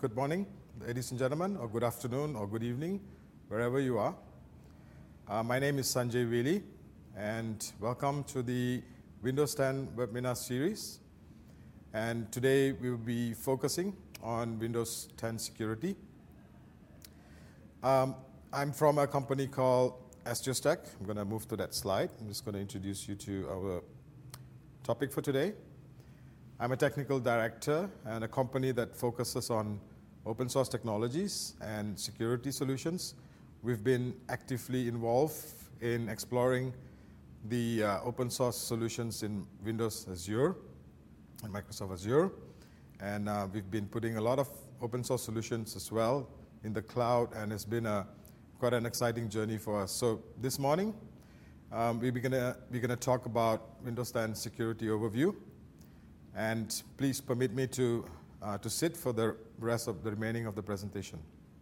Good morning, ladies and gentlemen, or good afternoon, or good evening, wherever you are. My name is Sanjay Veli, and welcome to the Windows 10 webinar series. And today we will be focusing on Windows 10 security. I'm from a company called SGSTech. I'm going to move to that slide. I'm just going to introduce you to our topic for today. I'm a technical director and a company that focuses on open source technologies and security solutions. We've been actively involved in exploring the open source solutions in Windows Azure and Microsoft Azure. And we've been putting a lot of open source solutions as well in the cloud, and it's been quite an exciting journey for us. So this morning, we're gonna talk about Windows 10 security overview. And please permit me to sit for the rest of the remaining of the presentation.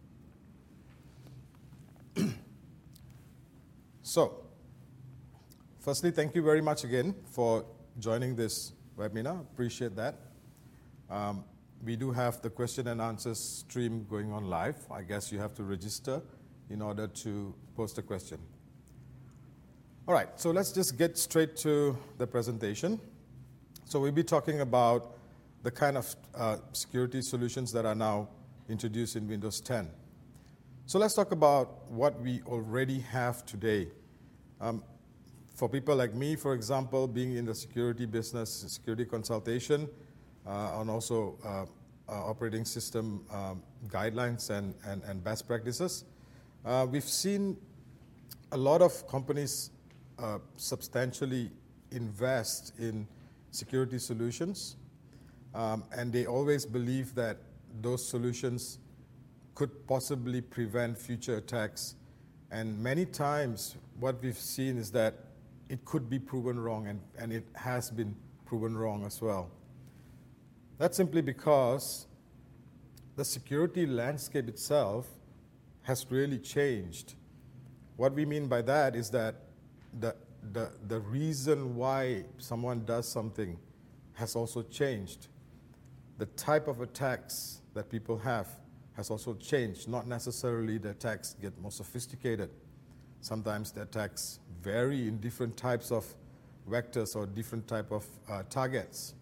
So, firstly, thank you very much again for joining this webinar. Appreciate that. We do have the question and answers stream going on live. I guess you have to register in order to post a question. All right, so let's just get straight to the presentation. So we'll be talking about the kind of security solutions that are now introduced in Windows 10. So let's talk about what we already have today. For people like me, for example, being in the security business, security consultation, and also operating system guidelines and best practices, we've seen a lot of companies substantially invest in security solutions, and they always believe that those solutions could possibly prevent future attacks. And many times what we've seen is that it could be proven wrong, and it has been proven wrong as well. That's simply because the security landscape itself has really changed. What we mean by that is that the reason why someone does something has also changed. The type of attacks that people have has also changed. Not necessarily the attacks get more sophisticated. Sometimes the attacks vary in different types of vectors or different type of targets.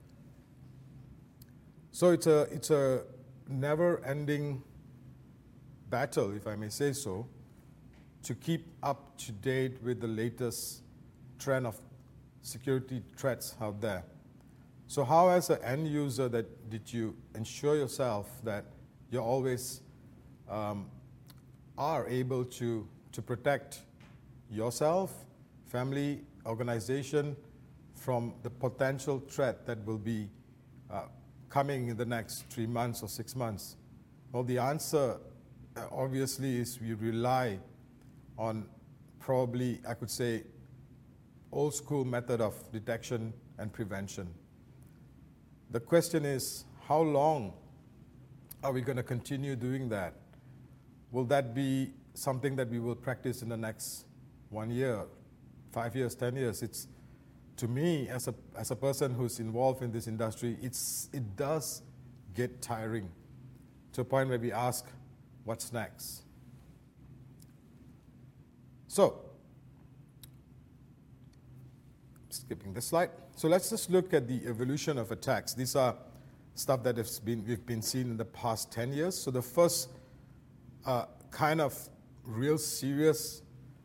So it's a never-ending battle, if I may say so, to keep up to date with the latest trend of security threats out there. So how, as an end user, did you ensure yourself that you always are able to protect yourself, family, organization from the potential threat that will be coming in the next 3 months or 6 months? Well, the answer obviously is we rely on probably, I could say, old school method of detection and prevention. The question is, how long are we going to continue doing that? Will that be something that we will practice in the next 1 year, 5 years, 10 years? It's, to me, as a person who's involved in this industry, it does get tiring to a point where we ask, what's next? So, skipping this slide. So let's just look at the evolution of attacks. These are stuff that we've been seeing in the past 10 years. So the first kind of real serious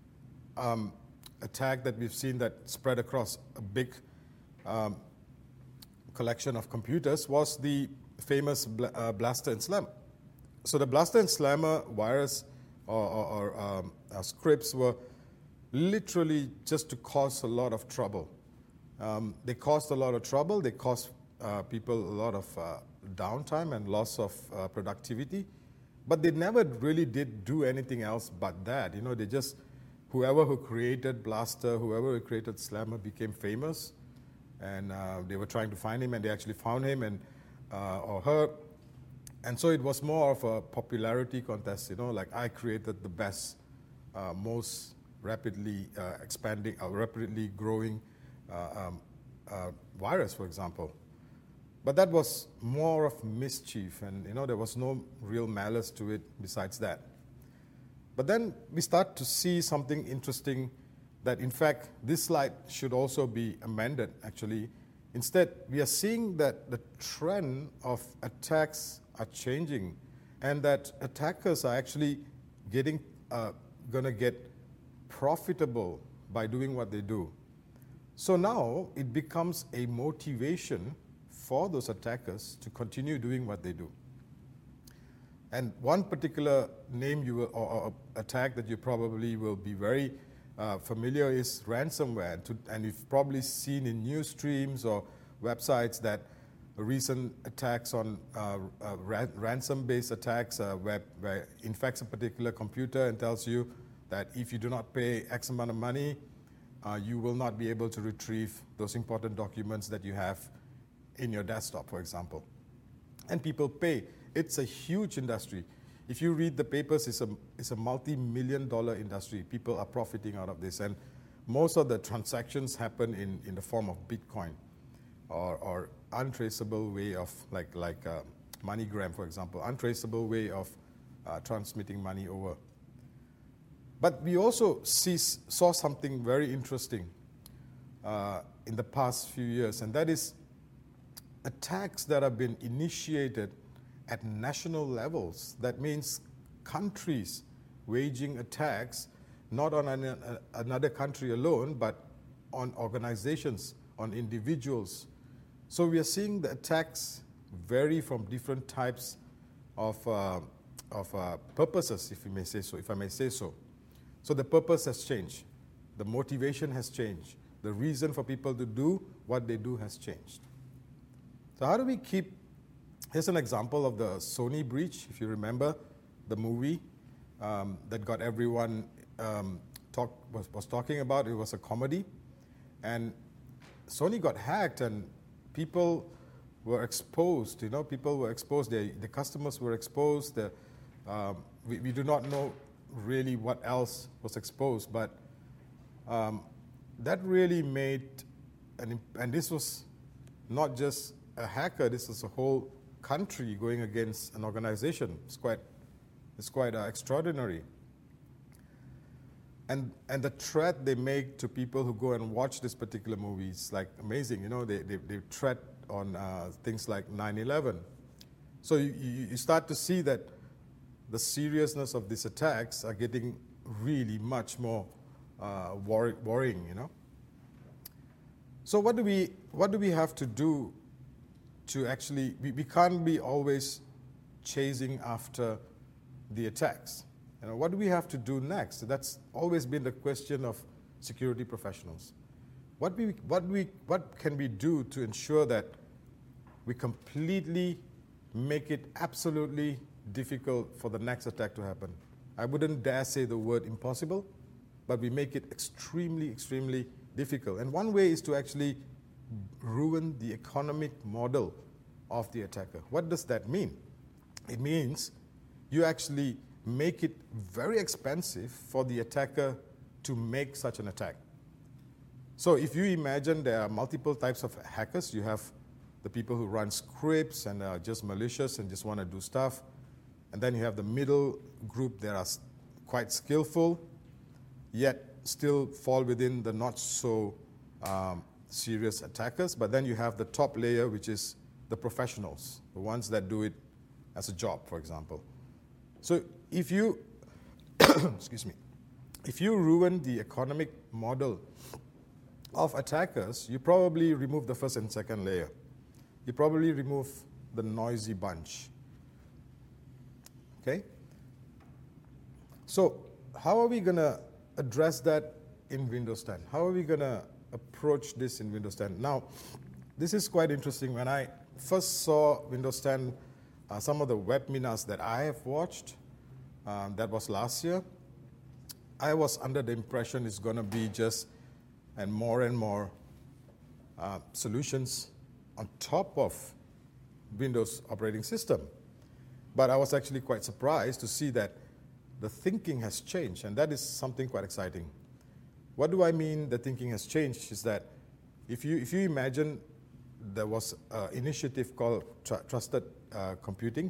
attack that we've seen that spread across a big collection of computers was the famous Blaster and Slammer. So the Blaster and Slammer virus or scripts were literally just to cause a lot of trouble. They caused a lot of trouble. They caused people a lot of downtime and loss of productivity. But they never really did do anything else but that. You know, they just, whoever who created Blaster, whoever who created Slammer became famous. And they were trying to find him, and they actually found him or her. And so it was more of a popularity contest, you know, like I created the best, most rapidly expanding, rapidly growing virus, for example. But that was more of mischief, and there was no real malice to it besides that. But then we start to see something interesting, that in fact this slide should also be amended actually. Instead, we are seeing that the trend of attacks are changing, and that attackers are actually going to get profitable by doing what they do. So now it becomes a motivation for those attackers to continue doing what they do. And one particular name or attack that you probably will be very familiar is ransomware. And you've probably seen in news streams or websites that recent attacks on ransom-based attacks where it infects a particular computer and tells you that if you do not pay X amount of money, you will not be able to retrieve those important documents that you have in your desktop, for example. And people pay. It's a huge industry. If you read the papers, it's a multi-million-dollar industry. People are profiting out of this. And most of the transactions happen in the form of Bitcoin or untraceable way of, like MoneyGram, for example, untraceable way of transmitting money over. But we also saw something very interesting in the past few years, and that is attacks that have been initiated at national levels. That means countries waging attacks not on another country alone, but on organizations, on individuals. So we are seeing the attacks vary from different types of purposes, if I may say so. So the purpose has changed. The motivation has changed. The reason for people to do what they do has changed. So how do we here's an example of the Sony breach, if you remember the movie that got everyone was talking about. It was a comedy. And Sony got hacked and people were exposed. People were exposed. The customers were exposed. We do not know really what else was exposed, but that really made, and this was not just a hacker, this was a whole country going against an organization. It's quite extraordinary. And the threat they make to people who go and watch this particular movie is like amazing. They threat on things like 9/11. So you start to see that the seriousness of these attacks are getting really much more worrying. So what do we have to do to actually? We can't be always chasing after the attacks. What do we have to do next? That's always been the question of security professionals. What can we do to ensure that we completely make it absolutely difficult for the next attack to happen? I wouldn't dare say the word impossible, but we make it extremely, extremely difficult. And one way is to actually ruin the economic model of the attacker. What does that mean? It means you actually make it very expensive for the attacker to make such an attack. So if you imagine there are multiple types of hackers, you have the people who run scripts and are just malicious and just want to do stuff. And then you have the middle group that are quite skillful, yet still fall within the not so serious attackers. But then you have the top layer, which is the professionals, the ones that do it as a job, for example. So if you, excuse me, if you ruin the economic model of attackers, you probably remove the first and second layer. You probably remove the noisy bunch. Okay? So how are we going to address that in Windows 10? How are we going to approach this in Windows 10? Now, this is quite interesting. When I first saw Windows 10, some of the webinars that I have watched, that was last year, I was under the impression it's going to be just and more solutions on top of Windows operating system. But I was actually quite surprised to see that the thinking has changed, and that is something quite exciting. What do I mean the thinking has changed is that if you imagine there was an initiative called Trusted Computing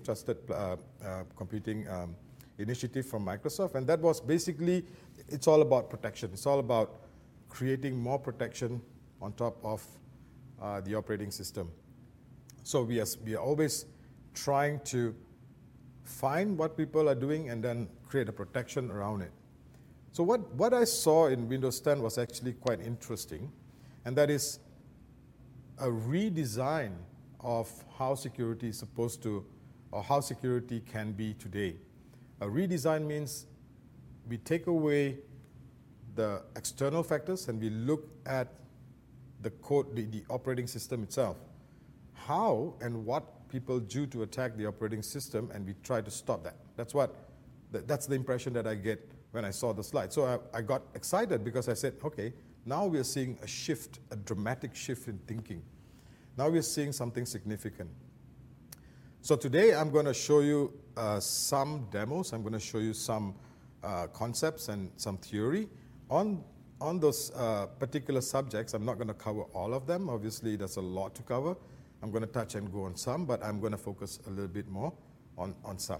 initiative from Microsoft, and that was basically, it's all about protection. It's all about creating more protection on top of the operating system. So we are always trying to find what people are doing and then create a protection around it. So what I saw in Windows 10 was actually quite interesting, and that is a redesign of how security is supposed to, or how security can be today. A redesign means we take away the external factors and we look at the code, the operating system itself. How and what people do to attack the operating system, and we try to stop that. That's the impression that I get when I saw the slide. So I got excited because I said, okay, now we are seeing a shift, a dramatic shift in thinking. Now we are seeing something significant. So today I'm going to show you some demos. I'm going to show you some concepts and some theory on those particular subjects. I'm not going to cover all of them. Obviously, there's a lot to cover. I'm going to touch and go on some, but I'm going to focus a little bit more on some.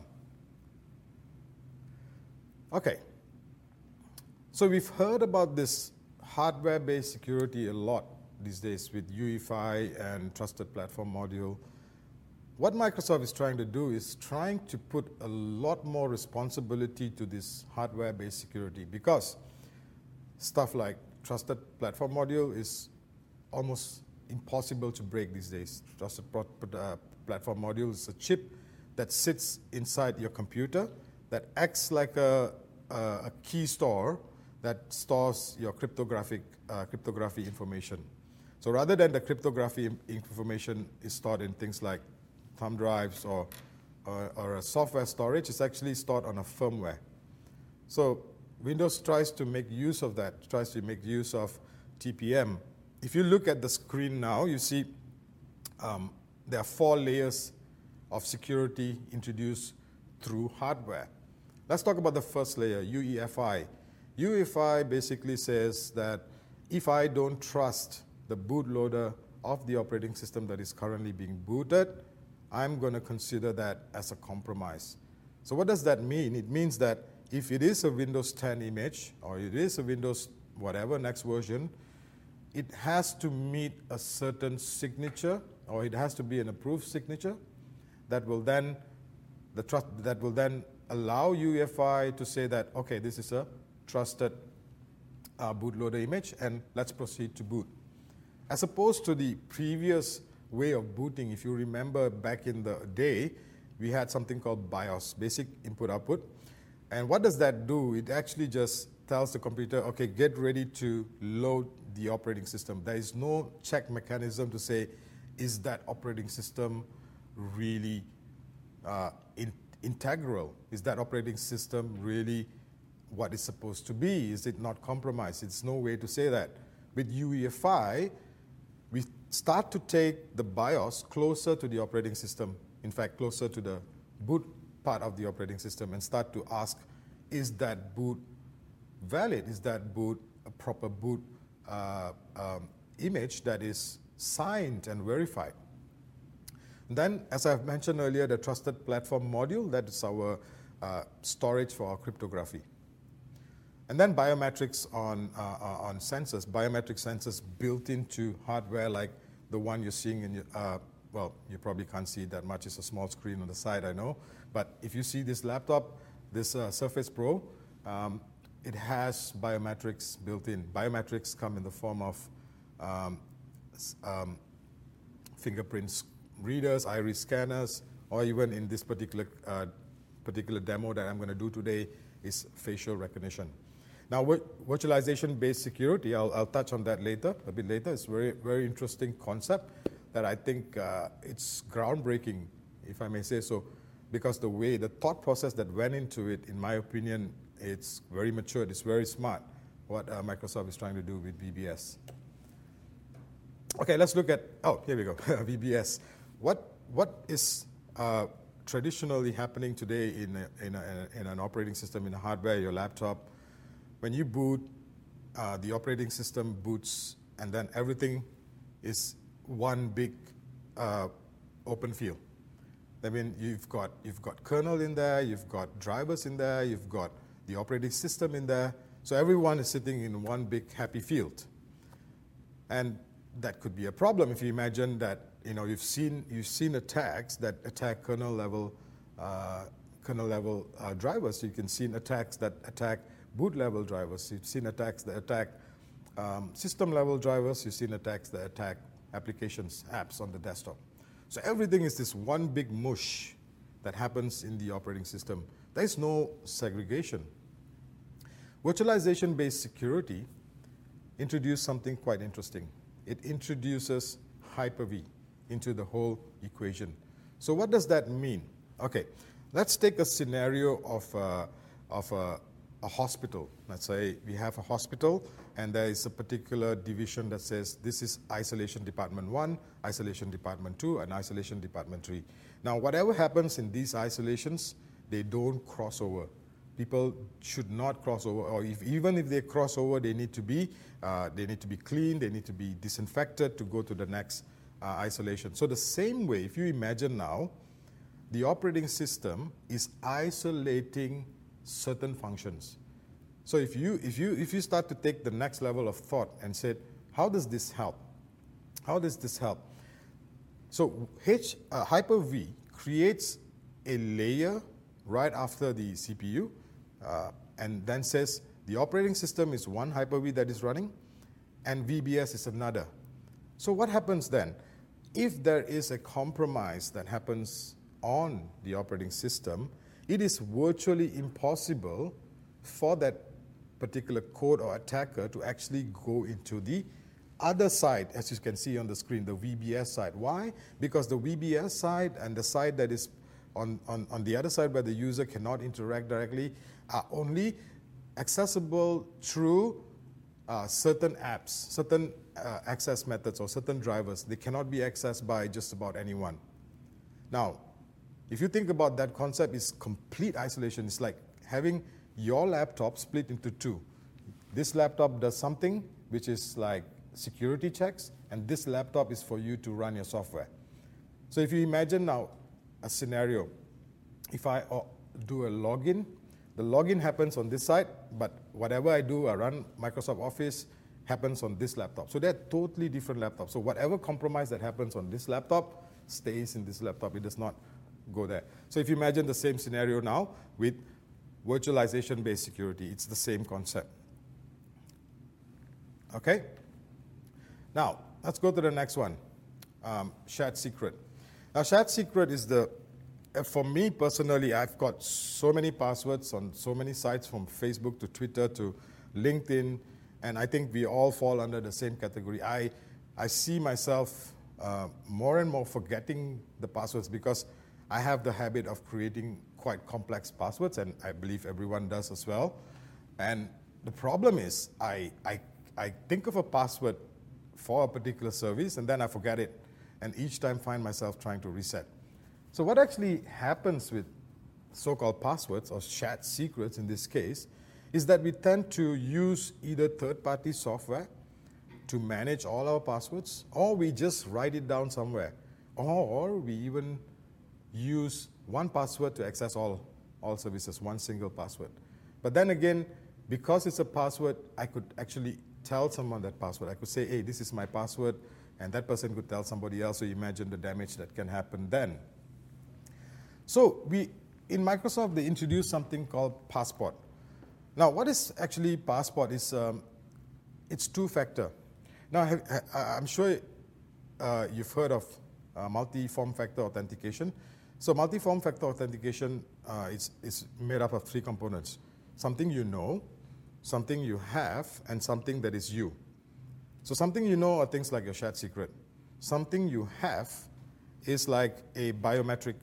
Okay. So we've heard about this hardware-based security a lot these days with UEFI and Trusted Platform Module. What Microsoft is trying to do is trying to put a lot more responsibility to this hardware-based security, because stuff like Trusted Platform Module is almost impossible to break these days. Trusted Platform Module is a chip that sits inside your computer that acts like a key store that stores your cryptography information. So rather than the cryptography information is stored in things like thumb drives or a software storage, it's actually stored on a firmware. So Windows tries to make use of that, tries to make use of TPM. If you look at the screen now, you see there are 4 layers of security introduced through hardware. Let's talk about the first layer, UEFI. UEFI basically says that if I don't trust the bootloader of the operating system that is currently being booted, I'm going to consider that as a compromise. So what does that mean? It means that if it is a Windows 10 image, or it is a Windows whatever, next version, it has to meet a certain signature, or it has to be an approved signature that will then allow UEFI to say that, okay, this is a trusted bootloader image, and let's proceed to boot. As opposed to the previous way of booting, if you remember back in the day, we had something called BIOS, basic input output. And what does that do? It actually just tells the computer, okay, get ready to load the operating system. There is no check mechanism to say, is that operating system really integral? Is that operating system really what it's supposed to be? Is it not compromised? It's no way to say that. With UEFI, we start to take the BIOS closer to the operating system, in fact, closer to the boot part of the operating system, and start to ask, is that boot valid? Is that boot a proper boot image that is signed and verified? And then, as I've mentioned earlier, the Trusted Platform Module, that is our storage for our cryptography. And then biometrics on sensors, biometric sensors built into hardware like the one you're seeing in your, well, you probably can't see it that much. It's a small screen on the side, I know. But if you see this laptop, this Surface Pro, it has biometrics built in. Biometrics come in the form of fingerprints readers, iris scanners, or even in this particular demo that I'm going to do today is facial recognition. Now, virtualization-based security, I'll touch on that later, a bit later. It's a very, very interesting concept that I think it's groundbreaking, if I may say so, because the thought process that went into it, in my opinion, it's very matured, it's very smart, what Microsoft is trying to do with VBS. Okay, let's look at, here we go, VBS. What is traditionally happening today in an operating system, in a hardware, your laptop? When you boot, the operating system boots, and then everything is one big open field. I mean, you've got kernel in there, you've got drivers in there, you've got the operating system in there. So everyone is sitting in one big happy field. And that could be a problem if you imagine that you've seen attacks that attack kernel level drivers. You can see attacks that attack boot level drivers. You've seen attacks that attack system level drivers. You've seen attacks that attack applications, apps on the desktop. So everything is this one big mush that happens in the operating system. There is no segregation. Virtualization-based security introduced something quite interesting. It introduces Hyper-V into the whole equation. So what does that mean? Okay, let's take a scenario of a hospital. Let's say we have a hospital and there is a particular division that says this is isolation department 1, isolation department 2, and isolation department 3. Now whatever happens in these isolations, they don't cross over. People should not cross over, or even if they cross over, they need to be cleaned, they need to be disinfected to go to the next isolation. So the same way, if you imagine now, the operating system is isolating certain functions. So if you start to take the next level of thought and say, how does this help? How does this help? So Hyper-V creates a layer right after the CPU, and then says the operating system is one Hyper-V that is running, and VBS is another. So what happens then? If there is a compromise that happens on the operating system, it is virtually impossible for that particular code or attacker to actually go into the other side, as you can see on the screen, the VBS side. Why? Because the VBS side and the side that is on the other side where the user cannot interact directly are only accessible through certain apps, certain access methods or certain drivers. They cannot be accessed by just about anyone. Now, if you think about that concept, is complete isolation. It's like having your laptop split into two. This laptop does something which is like security checks, and this laptop is for you to run your software. So if you imagine now a scenario, if I do a login, the login happens on this side, but whatever I do, I run Microsoft Office, happens on this laptop. So they're totally different laptops. So whatever compromise that happens on this laptop stays in this laptop. It does not go there. So if you imagine the same scenario now with virtualization-based security, it's the same concept. Okay? Now, let's go to the next one, shared secret. Now, shared secret is for me personally, I've got so many passwords on so many sites, from Facebook to Twitter to LinkedIn, and I think we all fall under the same category. I see myself more and more forgetting the passwords because I have the habit of creating quite complex passwords, and I believe everyone does as well. And the problem is I think of a password for a particular service, and then I forget it, and each time find myself trying to reset. So what actually happens with so-called passwords, or shared secrets in this case, is that we tend to use either third-party software to manage all our passwords, or we just write it down somewhere, or we even use one password to access all services, one single password. But then again, because it's a password, I could actually tell someone that password. I could say, hey, this is my password, and that person could tell somebody else, so you imagine the damage that can happen then. So in Microsoft, they introduced something called Passport. Now, what is actually Passport? It's two-factor. Now, I'm sure you've heard of multi-form factor authentication. So multi-form factor authentication is made up of three components: something you know, something you have, and something that is you. So something you know are things like your shared secret. Something you have is like a biometric,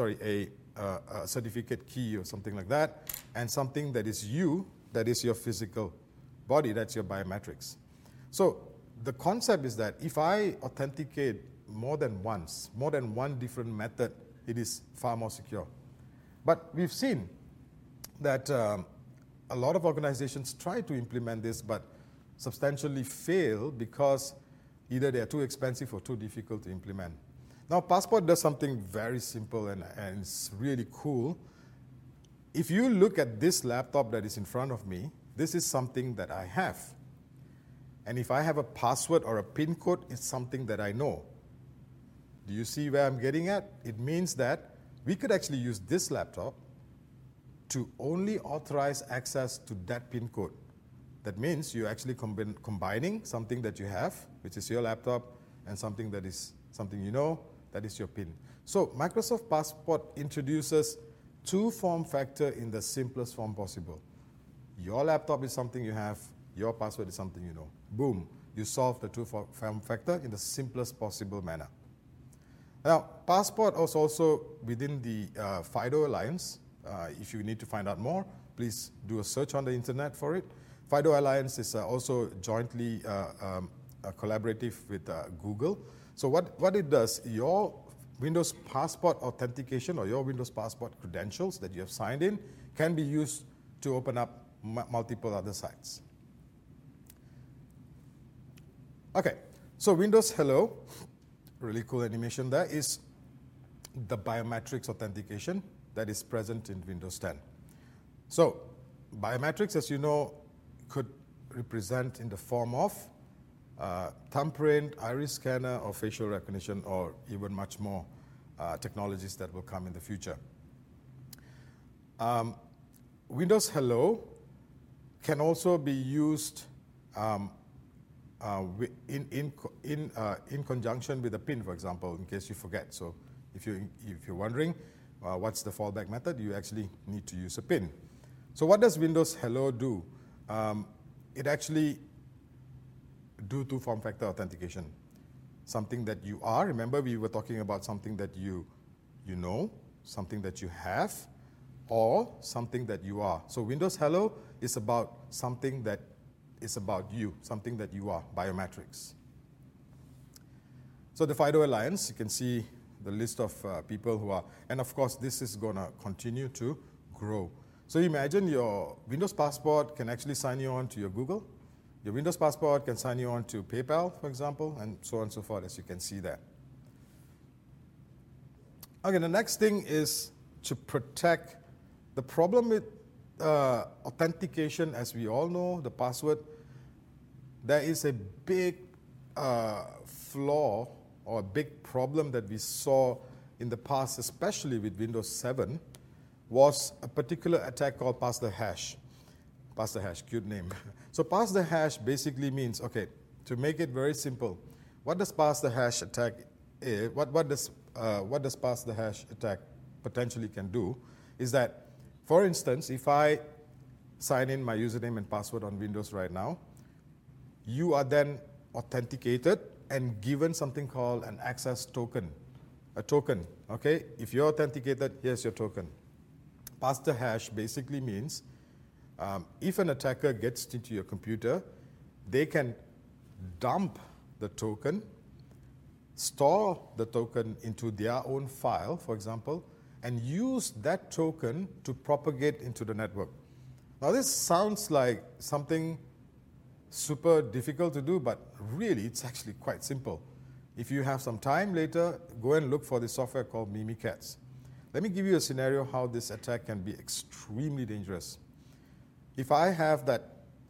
a certificate key or something like that, and something that is you, that is your physical body, that's your biometrics. So the concept is that if I authenticate more than once, more than one different method, it is far more secure. But we've seen that a lot of organizations try to implement this, but substantially fail because Either they are too expensive or too difficult to implement. Now, Passport does something very simple and it's really cool. If you look at this laptop that is in front of me, this is something that I have. And if I have a password or a PIN code, it's something that I know. Do you see where I'm getting at? It means that we could actually use this laptop to only authorize access to that PIN code. That means you're actually combining something that you have, which is your laptop, and something that is something you know, that is your PIN. So Microsoft Passport introduces two form factor in the simplest form possible. Your laptop is something you have, your password is something you know. Boom, you solve the two form factor in the simplest possible manner. Now, Passport is also within the FIDO Alliance. If you need to find out more, please do a search on the internet for it. FIDO Alliance is also jointly collaborative with Google. So what it does, your Windows Passport authentication or your Windows Passport credentials that you have signed in can be used to open up multiple other sites. Okay, so Windows Hello, really cool animation there, is the biometrics authentication that is present in Windows 10. So biometrics, as you know, could represent in the form of thumbprint, iris scanner, or facial recognition, or even much more technologies that will come in the future. Windows Hello can also be used in conjunction with a PIN, for example, in case you forget. So if you're wondering what's the fallback method, you actually need to use a PIN. So what does Windows Hello do? It actually do two form factor authentication. Something that you are, remember we were talking about something that you know, something that you have, or something that you are. So Windows Hello is about something that is about you, something that you are, biometrics. So the FIDO Alliance, you can see the list of people who are, and of course this is going to continue to grow. So imagine your Windows Passport can actually sign you on to your Google. Your Windows Passport can sign you on to PayPal, for example, and so on and so forth, as you can see there. Okay, the next thing is to protect. The problem with authentication, as we all know, the password, there is a big flaw or a big problem that we saw in the past, especially with Windows 7, was a particular attack called pass the hash. Pass the hash, cute name. So pass the hash basically means, okay, to make it very simple, what does pass the hash attack, what does pass the hash attack potentially can do is that, for instance, if I sign in my username and password on Windows right now, you are then authenticated and given something called an access token, a token, okay? If you're authenticated, here's your token. Pass the hash basically means if an attacker gets into your computer, they can dump the token, store the token into their own file, for example, and use that token to propagate into the network. Now this sounds like something super difficult to do, but really it's actually quite simple. If you have some time later, go and look for this software called Mimikatz. Let me give you a scenario how this attack can be extremely dangerous. If I have that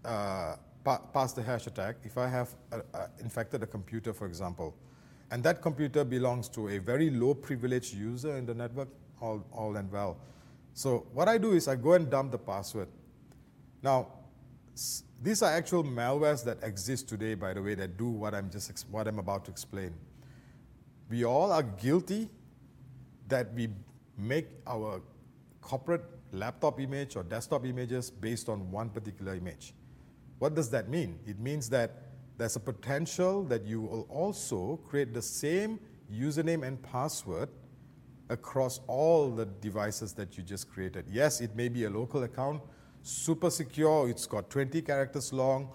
pass the hash attack, if I have infected a computer, for example, and that computer belongs to a very low privileged user in the network, all and well. So what I do is I go and dump the password. Now, these are actual malwares that exist today, by the way, that do what I'm about to explain. We all are guilty that we make our corporate laptop image or desktop images based on one particular image. What does that mean? It means that there's a potential that you will also create the same username and password across all the devices that you just created. Yes, it may be a local account, super secure, it's got 20 characters long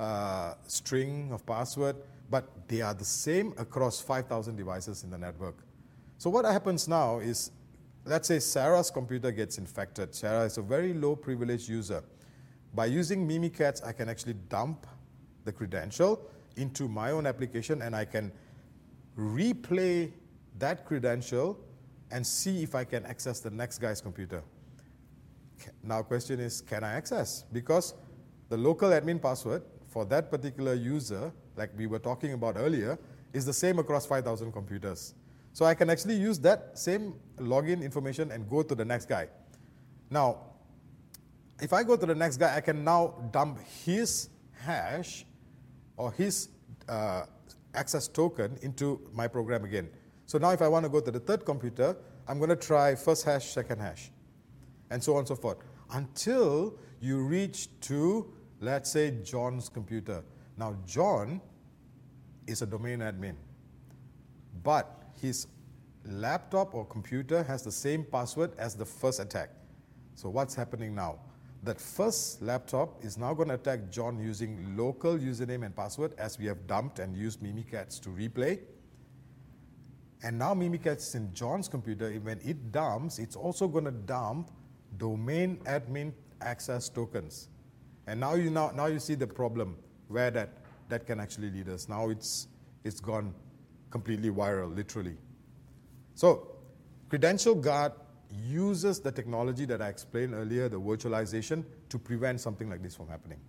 string of password, but they are the same across 5,000 devices in the network. So what happens now is, let's say Sarah's computer gets infected. Sarah is a very low privileged user. By using Mimikatz, I can actually dump the credential into my own application, and I can replay that credential and see if I can access the next guy's computer. Now, question is, can I access? Because the local admin password for that particular user, like we were talking about earlier, is the same across 5,000 computers. So I can actually use that same login information and go to the next guy. Now, if I go to the next guy, I can now dump his hash or his access token into my program again. So now if I want to go to the third computer, I'm going to try first hash, second hash, and so on and so forth, until you reach to, let's say, John's computer. Now, John is a domain admin, but his laptop or computer has the same password as the first attack. So what's happening now? That first laptop is now going to attack John using local username and password, as we have dumped and used Mimikatz to replay. And now Mimikatz is in John's computer. When it dumps, it's also going to dump domain admin access tokens. And now you see the problem where that can actually lead us. Now it's gone completely viral, literally. So Credential Guard uses the technology that I explained earlier, the virtualization, to prevent something like this from happening.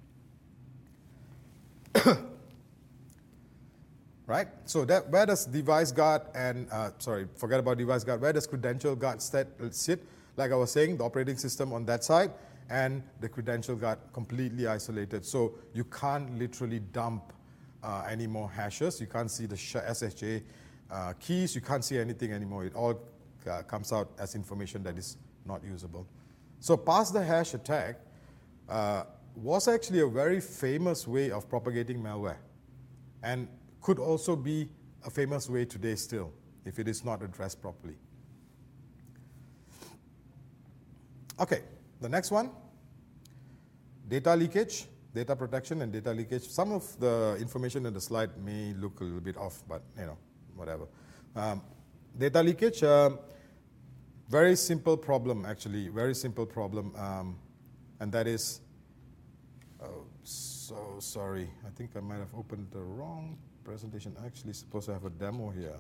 Right? So where does Device Guard and, forget about Device Guard, where does Credential Guard sit? Like I was saying, the operating system on that side, and the Credential Guard completely isolated. So you can't literally dump any more hashes. You can't see the SSH keys. You can't see anything anymore. It all comes out as information that is not usable. So pass the hash attack was actually a very famous way of propagating malware, and could also be a famous way today still, if it is not addressed properly. Okay, the next one, data leakage, data protection and data leakage. Some of the information in the slide may look a little bit off, but whatever. Data leakage, very simple problem actually, very simple problem, and that is, so sorry, I think I might have opened the wrong presentation. Actually supposed to have a demo here.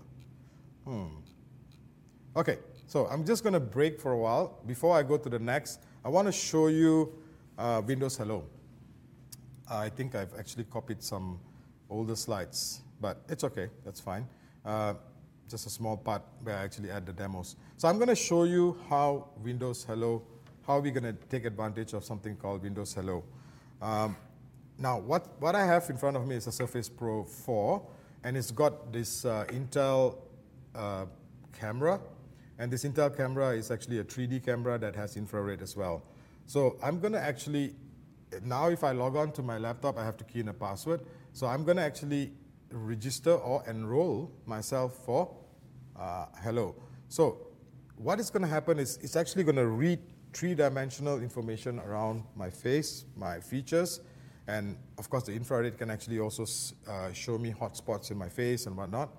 Okay, so I'm just going to break for a while. Before I go to the next, I want to show you Windows Hello. I think I've actually copied some older slides, but it's okay, that's fine. Just a small part where I actually add the demos. So I'm going to show you how Windows Hello, how we're going to take advantage of something called Windows Hello. Now, what I have in front of me is a Surface Pro 4, and it's got this Intel camera, and this Intel camera is actually a 3D camera that has infrared as well. So I'm going to actually, now if I log on to my laptop, I have to key in a password. So I'm going to actually register or enroll myself for Hello. So what is going to happen is it's actually going to read three-dimensional information around my face, my features, and of course the infrared can actually also show me hotspots in my face and whatnot.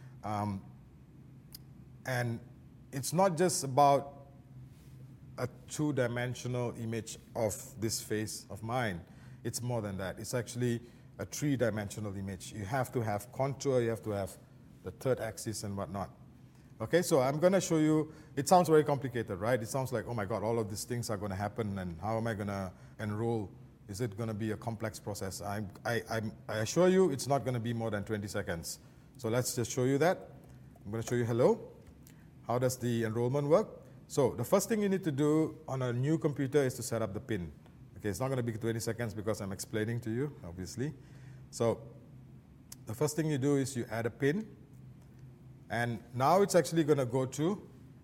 And it's not just about a two-dimensional image of this face of mine. It's more than that. It's actually a three-dimensional image. You have to have contour, you have to have the third axis and whatnot. Okay, so I'm going to show you, it sounds very complicated, right? It sounds like, oh my God, all of these things are going to happen, and how am I going to enroll? Is it going to be a complex process? I assure you it's not going to be more than 20 seconds. So let's just show you that. I'm going to show you Hello. How does the enrollment work? So the first thing you need to do on a new computer is to set up the PIN. Okay, it's not going to be 20 seconds because I'm explaining to you, obviously. So the first thing you do is you add a PIN, and now it's actually going to go to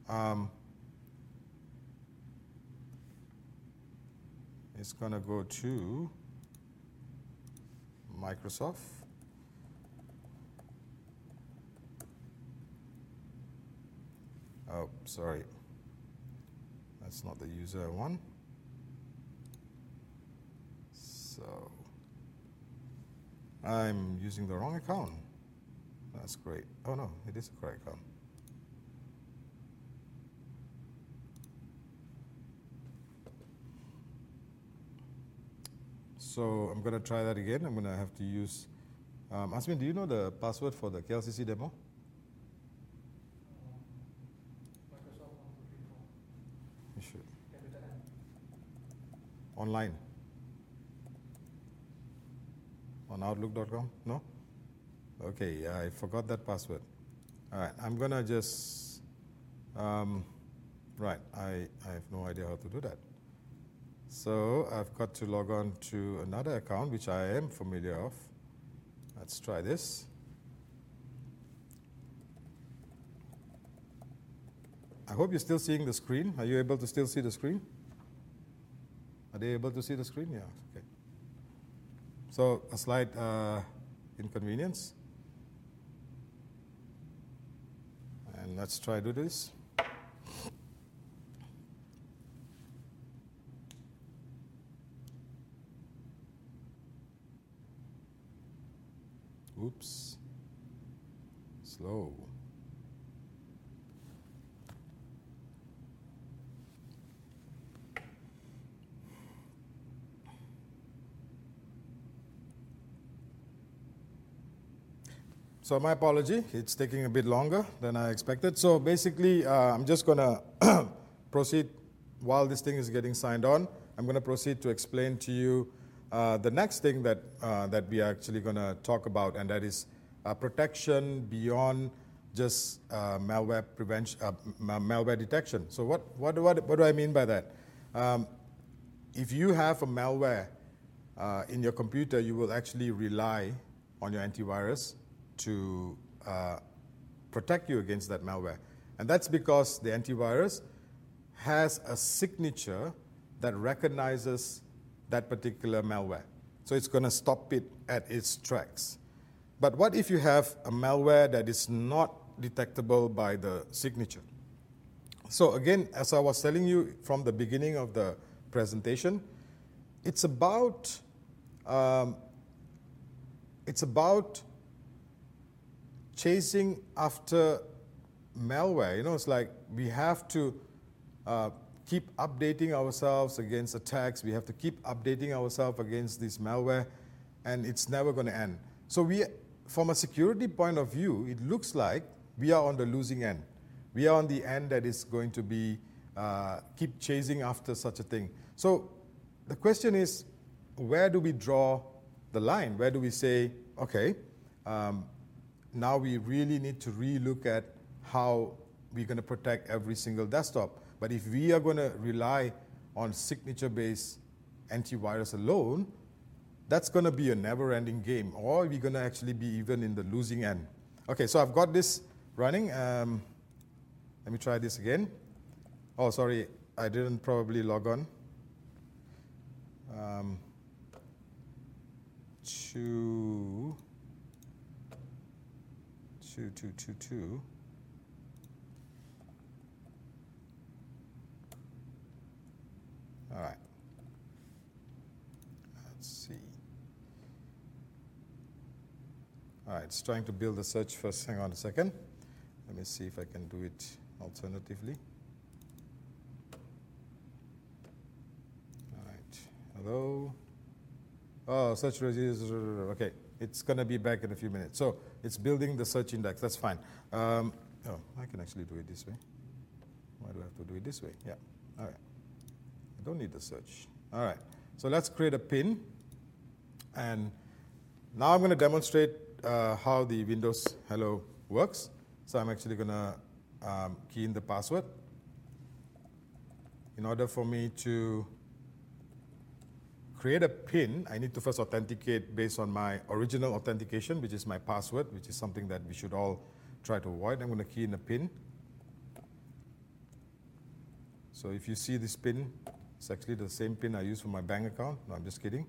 Microsoft. Oh, sorry. That's not the user one. So I'm using the wrong account. That's great. Oh no, it is the correct account. So I'm going to try that again. I'm going to have to use Asmin, do you know the password for the KLCC demo? Microsoft 1234. You should. Capital M. Online. On Outlook.com? No? Okay, yeah, I forgot that password. All right, I'm going to just, right, I have no idea how to do that. So I've got to log on to another account, which I am familiar of. Let's try this. I hope you're still seeing the screen. Are you able to still see the screen? Are they able to see the screen? Yeah, okay. So a slight inconvenience. And let's try to do this. Oops. Slow. So my apology, it's taking a bit longer than I expected. So basically, I'm just going to proceed while this thing is getting signed on. I'm going to proceed to explain to you the next thing that we are actually going to talk about, and that is protection beyond just malware prevention, malware detection. So what do I mean by that? If you have a malware in your computer, you will actually rely on your antivirus to protect you against that malware. And that's because the antivirus has a signature that recognizes that particular malware. So it's going to stop it at its tracks. But what if you have a malware that is not detectable by the signature? So again, as I was telling you from the beginning of the presentation, it's about chasing after malware. You know, it's like we have to keep updating ourselves against attacks. We have to keep updating ourselves against this malware, and it's never going to end. So from a security point of view, it looks like we are on the losing end. We are on the end that is going to be keep chasing after such a thing. So the question is, where do we draw the line? Where do we say, okay, now we really need to relook at how we're going to protect every single desktop. But if we are going to rely on signature-based antivirus alone, that's going to be a never-ending game, or we're going to actually be even in the losing end. Okay, so I've got this running. Let me try this again. Oh, sorry, I didn't probably log on. Two. All right. Let's see. All right, it's trying to build the search first. Hang on a second. Let me see if I can do it alternatively. All right. Hello. Oh, search result. Okay. It's going to be back in a few minutes. So it's building the search index. That's fine. Oh, I can actually do it this way. Why do I have to do it this way? Yeah. All right. I don't need the search. All right. So let's create a pin. And now I'm going to demonstrate how the Windows Hello works. So I'm actually going to key in the password. In order for me to create a PIN, I need to first authenticate based on my original authentication, which is my password, which is something that we should all try to avoid. I'm going to key in a PIN. So if you see this PIN, it's actually the same PIN I use for my bank account. No, I'm just kidding.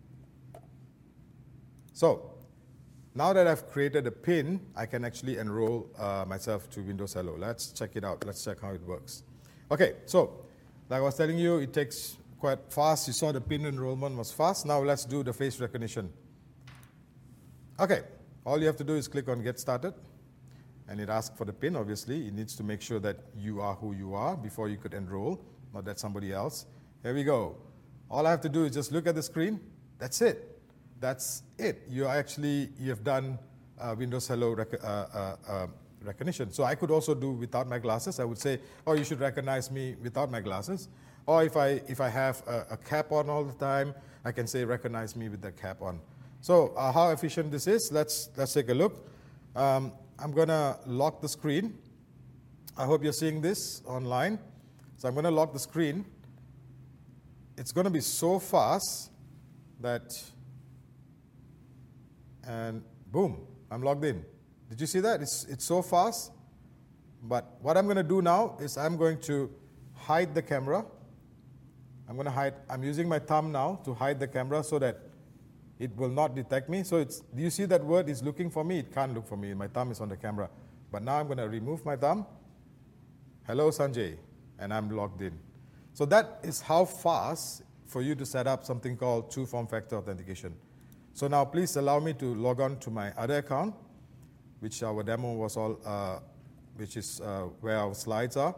So now that I've created a PIN, I can actually enroll myself to Windows Hello. Let's check it out. Let's check how it works. Okay, so like I was telling you, it takes quite fast. You saw the PIN enrollment was fast. Now let's do the face recognition. Okay, all you have to do is click on Get Started. And it asks for the PIN, obviously. It needs to make sure that you are who you are before you could enroll, not that somebody else. Here we go. All I have to do is just look at the screen. That's it. that's it. You have done Windows Hello recognition. So I could also do without my glasses. I would say, oh, you should recognize me without my glasses. Or if I have a cap on all the time, I can say recognize me with the cap on. So how efficient this is, let's take a look. I'm going to lock the screen. I hope you're seeing this online. So I'm going to lock the screen. It's going to be so fast that, and boom, I'm logged in. Did you see that? It's so fast. But what I'm going to do now is I'm going to hide the camera. I'm using my thumb now to hide the camera so that it will not detect me. So do you see that word is looking for me? It can't look for me. My thumb is on the camera. But now I'm going to remove my thumb. Hello, Sanjay. And I'm logged in. So that is how fast for you to set up something called two-form factor authentication. So now please allow me to log on to my other account, which our demo was all, which is where our slides are.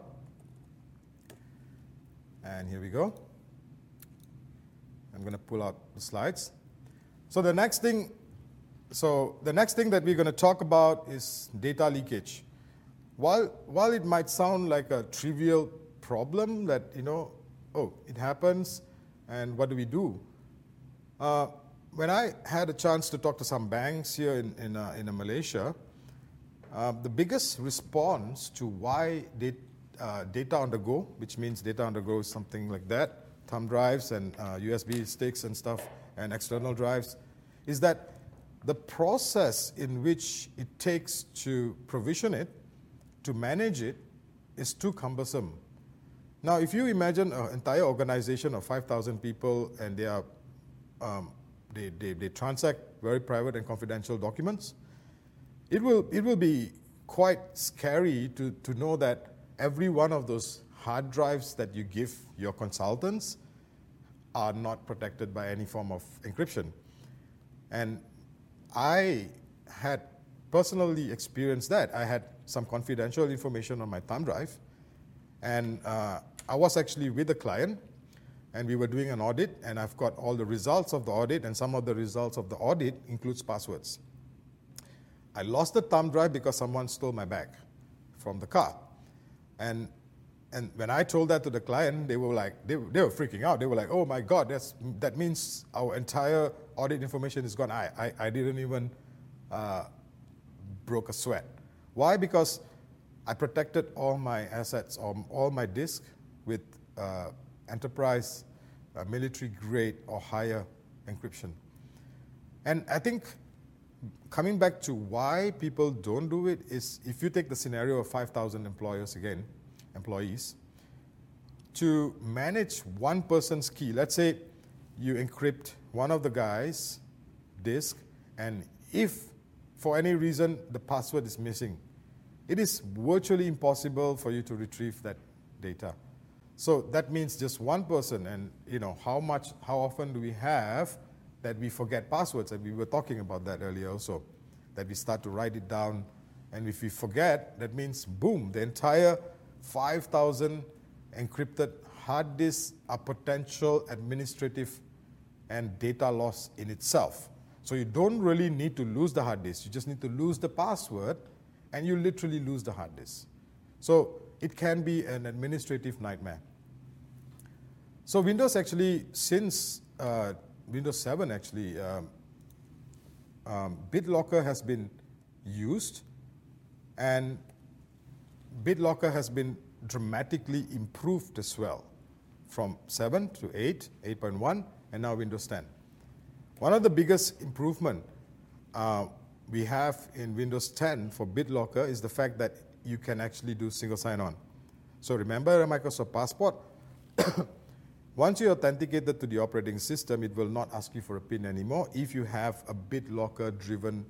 And here we go. I'm going to pull out the slides. So the next thing that we're going to talk about is data leakage. While it might sound like a trivial problem that, it happens, and what do we do? When I had a chance to talk to some banks here in Malaysia, the biggest response to why data on the go, which means data on the go is something like that, thumb drives and USB sticks and stuff, and external drives, is that the process in which it takes to provision it, to manage it, is too cumbersome. Now, if you imagine an entire organization of 5,000 people and they transact very private and confidential documents, it will be quite scary to know that every one of those hard drives that you give your consultants are not protected by any form of encryption. And I had personally experienced that. I had some confidential information on my thumb drive, and I was actually with a client, and we were doing an audit, and I've got all the results of the audit, and some of the results of the audit includes passwords. I lost the thumb drive because someone stole my bag from the car. And when I told that to the client, they were like, they were freaking out. They were like, oh my God, that means our entire audit information is gone. I didn't even broke a sweat. Why? Because I protected all my assets, all my disk with enterprise, military grade or higher encryption. And I think coming back to why people don't do it is, if you take the scenario of 5,000 employees, to manage one person's key, let's say you encrypt one of the guys' disk, and if for any reason the password is missing, it is virtually impossible for you to retrieve that data. So that means just one person, and how often do we have that we forget passwords? And we were talking about that earlier also, that we start to write it down, and if we forget, that means boom, the entire 5,000 encrypted hard disks are potential administrative and data loss in itself. So you don't really need to lose the hard disk, you just need to lose the password, and you literally lose the hard disk. So it can be an administrative nightmare. So Windows actually, since Windows 7 actually, BitLocker has been used, and BitLocker has been dramatically improved as well, from 7 to 8, 8.1, and now Windows 10. One of the biggest improvement we have in Windows 10 for BitLocker is the fact that you can actually do single sign-on. So remember Microsoft Passport? Once you're authenticated to the operating system, it will not ask you for a PIN anymore if you have a BitLocker-driven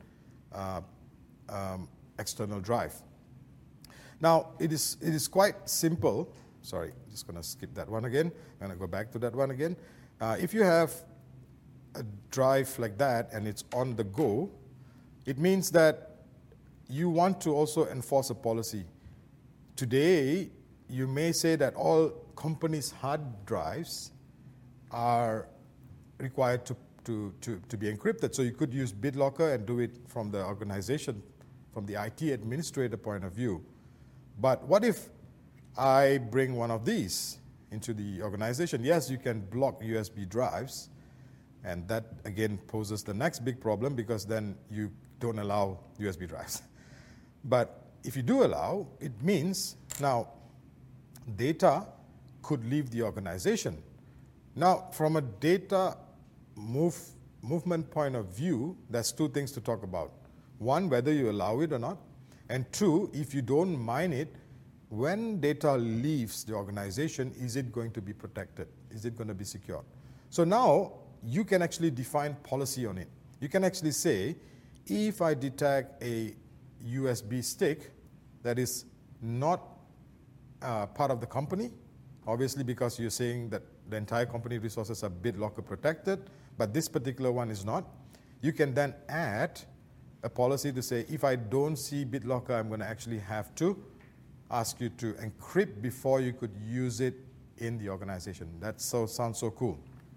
external drive. Now, it is quite simple. Sorry, just going to skip that one again. I'm going to go back to that one again. If you have a drive like that and it's on the go, it means that you want to also enforce a policy. Today, you may say that all companies' hard drives are required to to be encrypted. So you could use BitLocker and do it from the organization, from the IT administrator point of view. But what if I bring one of these into the organization? Yes, you can block USB drives, and that again poses the next big problem, because then you don't allow USB drives. But if you do allow, it means now data could leave the organization. Now, from a data movement point of view, there's two things to talk about. One, whether you allow it or not. And two, if you don't mine it, when data leaves the organization, is it going to be protected? Is it going to be secured? So now you can actually define policy on it. You can actually say, if I detect a USB stick that is not part of the company, obviously because you're saying that the entire company resources are BitLocker protected, but this particular one is not, you can then add a policy to say, if I don't see BitLocker, I'm going to actually have to ask you to encrypt before you could use it in the organization. That sounds so cool.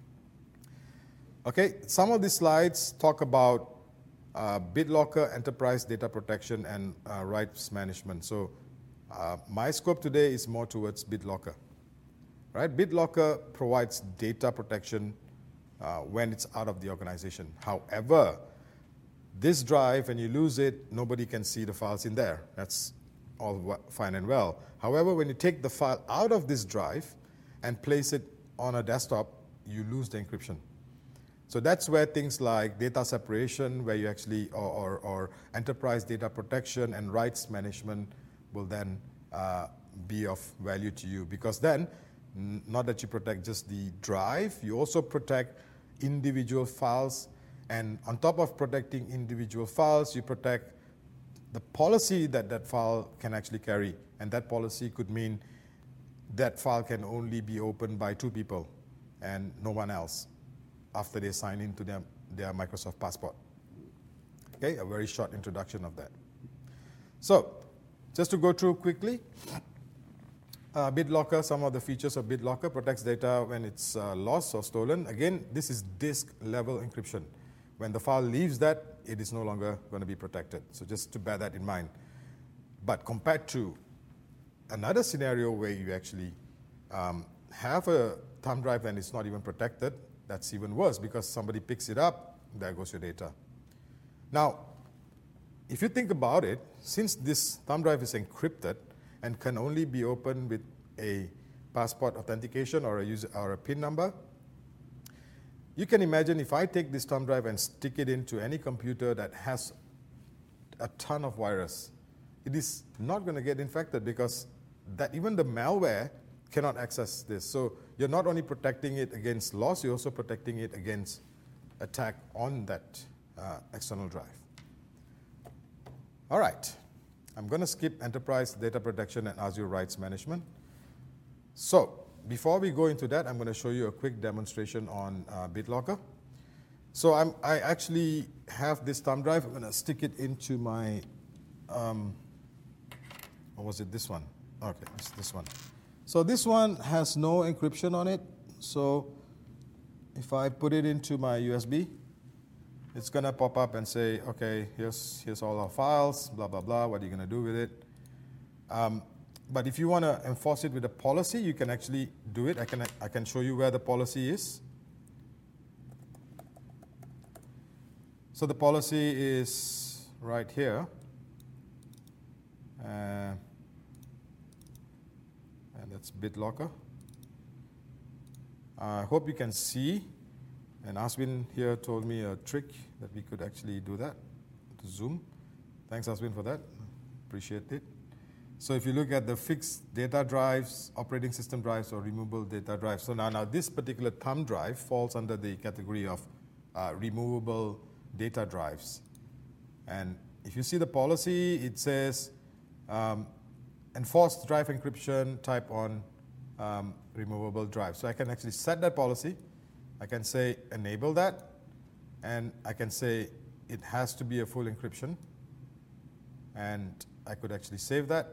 Okay, some of these slides talk about BitLocker, enterprise data protection, and rights management. So my scope today is more towards BitLocker. Right? BitLocker provides data protection when it's out of the organization. However, this drive, when you lose it, nobody can see the files in there. That's all fine and well. However, when you take the file out of this drive and place it on a desktop, you lose the encryption. So that's where things like data separation, where you actually, or enterprise data protection and rights management will then be of value to you. Because then, not that you protect just the drive, you also protect individual files. And on top of protecting individual files, you protect the policy that that file can actually carry. And that policy could mean that file can only be opened by 2 people and no one else after they sign into their Microsoft Passport. Okay, a very short introduction of that. So, just to go through quickly, BitLocker, some of the features of BitLocker: protects data when it's lost or stolen. Again, this is disk level encryption. When the file leaves that, it is no longer going to be protected. So just to bear that in mind. But compared to another scenario where you actually have a thumb drive and it's not even protected, that's even worse, because somebody picks it up, there goes your data. Now, if you think about it, since this thumb drive is encrypted and can only be opened with a passport authentication or a PIN number, you can imagine if I take this thumb drive and stick it into any computer that has a ton of virus, it is not going to get infected, because that even the malware cannot access this. So you're not only protecting it against loss, you're also protecting it against attack on that external drive. All right, I'm going to skip enterprise data protection and Azure rights management. So before we go into that, I'm going to show you a quick demonstration on BitLocker. So I actually have this thumb drive. I'm going to stick it into my, or was it this one? Okay, it's this one. So this one has no encryption on it. So if I put it into my USB, it's going to pop up and say, okay, here's all our files, blah, blah, blah. What are you going to do with it? But if you want to enforce it with a policy, you can actually do it. I can show you where the policy is. So the policy is right here. And that's BitLocker. I hope you can see. And Aswin here told me a trick that we could actually do that, to zoom. Thanks, Aswin, for that. Appreciate it. So if you look at the fixed data drives, operating system drives, or removable data drives. So now this particular thumb drive falls under the category of removable data drives. And if you see the policy, it says enforce drive encryption type on removable drive. So I can actually set that policy. I can say enable that, and I can say it has to be a full encryption, and I could actually save that.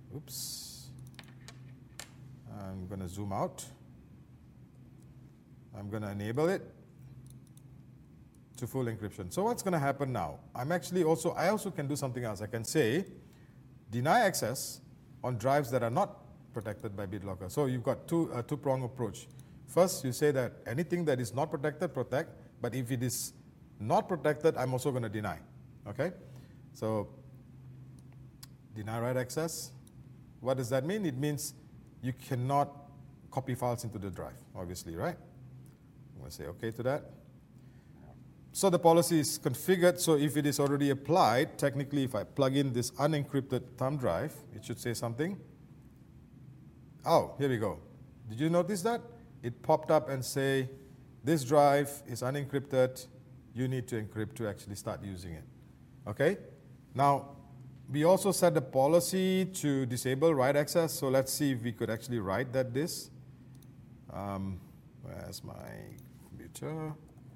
Oops. I'm going to zoom out. I'm going to enable it to full encryption. So what's going to happen now? I also can do something else. I can say deny access on drives that are not protected by BitLocker. So you've got two-prong approach. First, you say that anything that is not protected, protect. But if it is not protected, I'm also going to deny. Okay? So deny write access. What does that mean? It means you cannot copy files into the drive, obviously, right? I'm going to say OK to that. So the policy is configured, so if it is already applied, technically if I plug in this unencrypted thumb drive, it should say something. Oh, here we go. Did you notice that? It popped up and say, this drive is unencrypted, you need to encrypt to actually start using it. Okay? Now, we also set the policy to disable write access, so let's see if we could actually write that this. Where's my computer?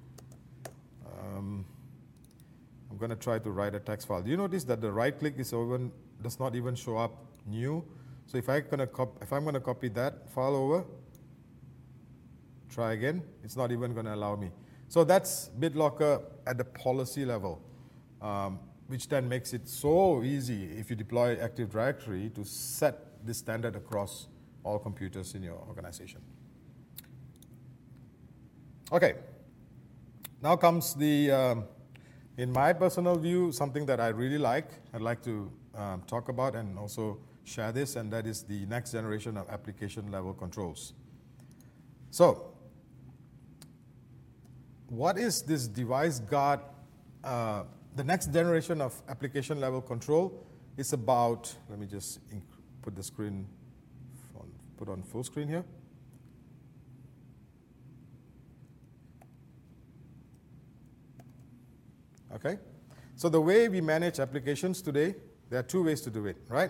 I'm going to try to write a text file. Do you notice that the right click does not even show up new? So if I'm going to copy that file over, try again, it's not even going to allow me. So that's BitLocker at the policy level, which then makes it so easy if you deploy Active Directory to set this standard across all computers in your organization. Okay. Now comes the, in my personal view, something that I really like. I'd like to talk about and also share this, and that is the next generation of application level controls. So, what is this device guard? The next generation of application level control is about, let me just put the screen, put on full screen here. Okay, so the way we manage applications today, there are two ways to do it, right?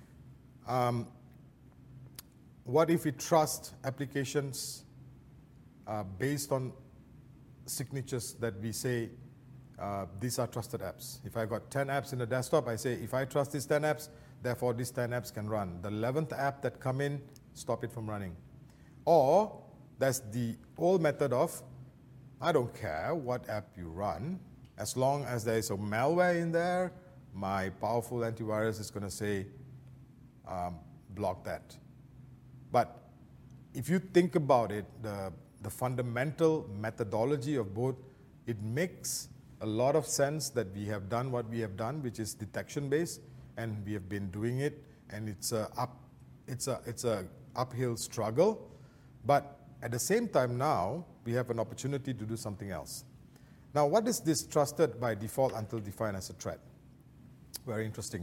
What if we trust applications based on signatures that we say these are trusted apps? If I got 10 apps in the desktop, I say if I trust these 10 apps, therefore these 10 apps can run. The 11th app that come in, stop it from running. Or there's the old method of I don't care what app you run. As long as there is a malware in there, my powerful antivirus is going to say, block that. But if you think about it, the fundamental methodology of both, it makes a lot of sense that we have done what we have done, which is detection-based, and we have been doing it, and it's a uphill struggle. But at the same time now, we have an opportunity to do something else. Now, what is this trusted by default until defined as a threat? Very interesting.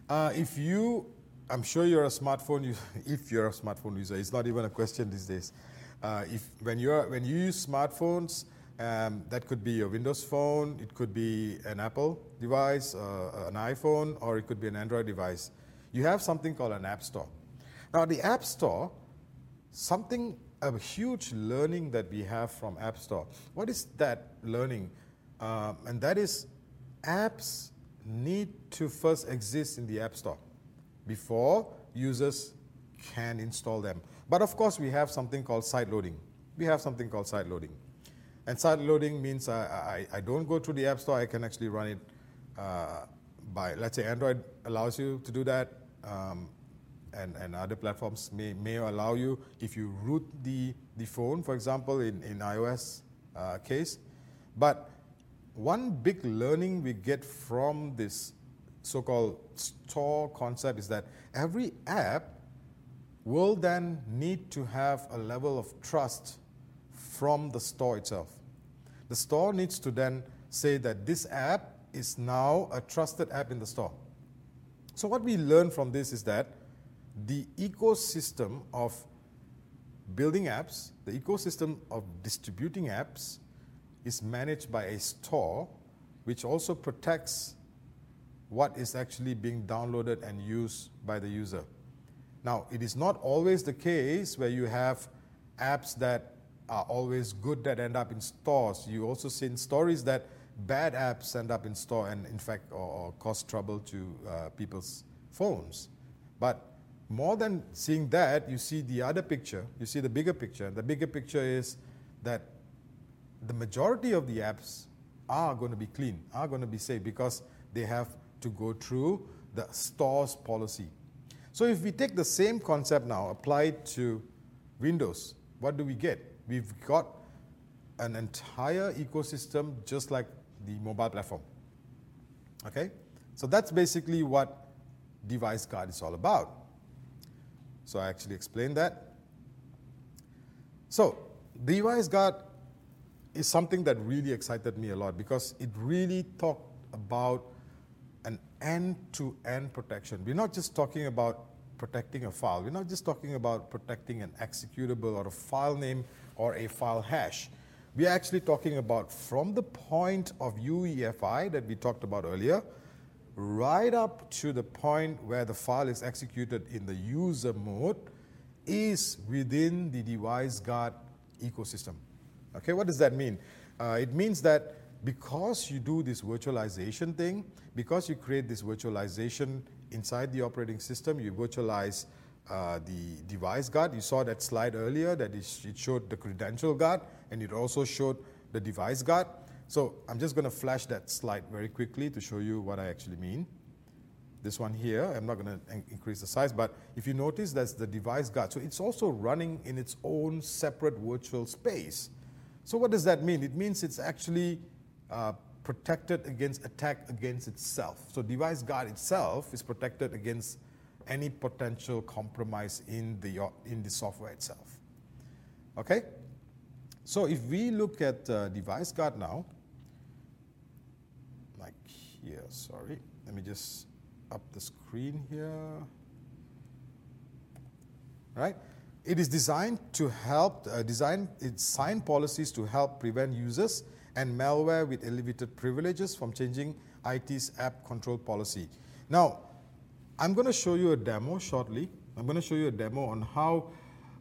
I'm sure you're a smartphone user. If you're a smartphone user, it's not even a question these days. When you use smartphones, that could be a Windows phone, it could be an Apple device, an iPhone, or it could be an Android device. You have something called an App Store. Now, the App Store, a huge learning that we have from App Store. What is that learning? And that is apps need to first exist in the App Store before users can install them. But of course, we have something called side loading. And side loading means I don't go through the App Store. I can actually run it by, let's say, Android allows you to do that. And other platforms may allow you if you root the phone, for example, in iOS case. But one big learning we get from this so-called store concept is that every app will then need to have a level of trust from the store itself. The store needs to then say that this app is now a trusted app in the store. So what we learn from this is that the ecosystem of building apps, the ecosystem of distributing apps is managed by a store which also protects what is actually being downloaded and used by the user. Now, it is not always the case where you have apps that are always good that end up in stores. You also see in stories that bad apps end up in store and in fact or cause trouble to people's phones. But more than seeing that, you see the other picture, you see the bigger picture. The bigger picture is that the majority of the apps are going to be clean, are going to be safe, because they have to go through the store's policy. So if we take the same concept now, apply it to Windows, what do we get? We've got an entire ecosystem just like the mobile platform. Okay? So that's basically what Device Guard is all about. So I actually explained that. So Device Guard is something that really excited me a lot, because it really talked about an end-to-end protection. We're not just talking about protecting a file. We're not just talking about protecting an executable or a file name or a file hash. We're actually talking about from the point of UEFI that we talked about earlier, right up to the point where the file is executed in the user mode is within the Device Guard ecosystem. Okay, what does that mean? It means that because you do this virtualization thing, because you create this virtualization inside the operating system, you virtualize the Device Guard. You saw that slide earlier that it showed the credential guard, and it also showed the Device Guard. So I'm just going to flash that slide very quickly to show you what I actually mean. This one here, I'm not going to increase the size, but if you notice, that's the Device Guard. So it's also running in its own separate virtual space. So what does that mean? It means it's actually protected against attack against itself. So Device Guard itself is protected against any potential compromise in the software itself. Okay? So if we look at Device Guard now, like here, sorry, let me just up the screen here. Right? It is designed to help, it's signed policies to help prevent users and malware with elevated privileges from changing IT's app control policy. Now, I'm going to show you a demo shortly. I'm going to show you a demo on how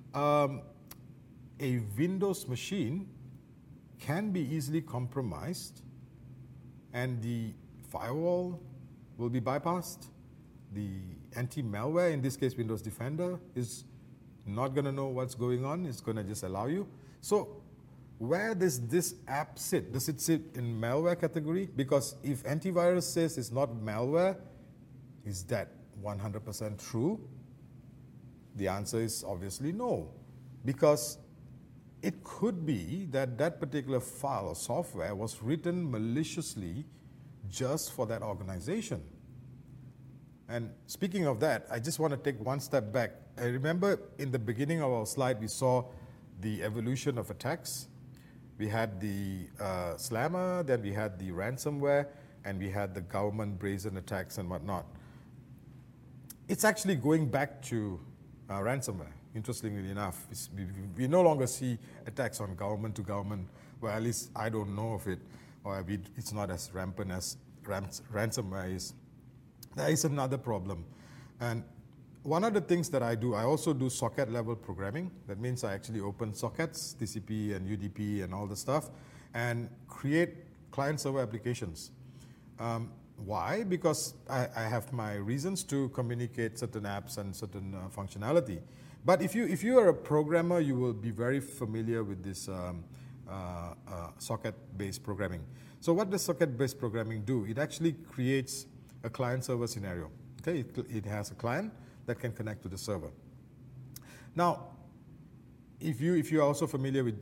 a Windows machine can be easily compromised and the firewall will be bypassed. The anti-malware, in this case Windows Defender, is not going to know what's going on. It's going to just allow you. So where does this app sit? Does it sit in malware category? Because if antivirus says it's not malware, is that 100% true? The answer is obviously no. Because it could be that that particular file or software was written maliciously just for that organization. And speaking of that, I just want to take one step back. I remember in the beginning of our slide, we saw the evolution of attacks. We had the slammer, then we had the ransomware, and we had the government brazen attacks and whatnot. It's actually going back to ransomware, interestingly enough. We no longer see attacks on government to government, well, at least I don't know of it, or it's not as rampant as ransomware is. There is another problem. And one of the things that I do, I also do socket level programming. That means I actually open sockets, TCP and UDP and all the stuff, and create client-server applications. Why? Because I have my reasons to communicate certain apps and certain functionality. But if you are a programmer, you will be very familiar with this socket-based programming. So what does socket-based programming do? It actually creates a client-server scenario. Okay, it has a client that can connect to the server. Now, if you are also familiar with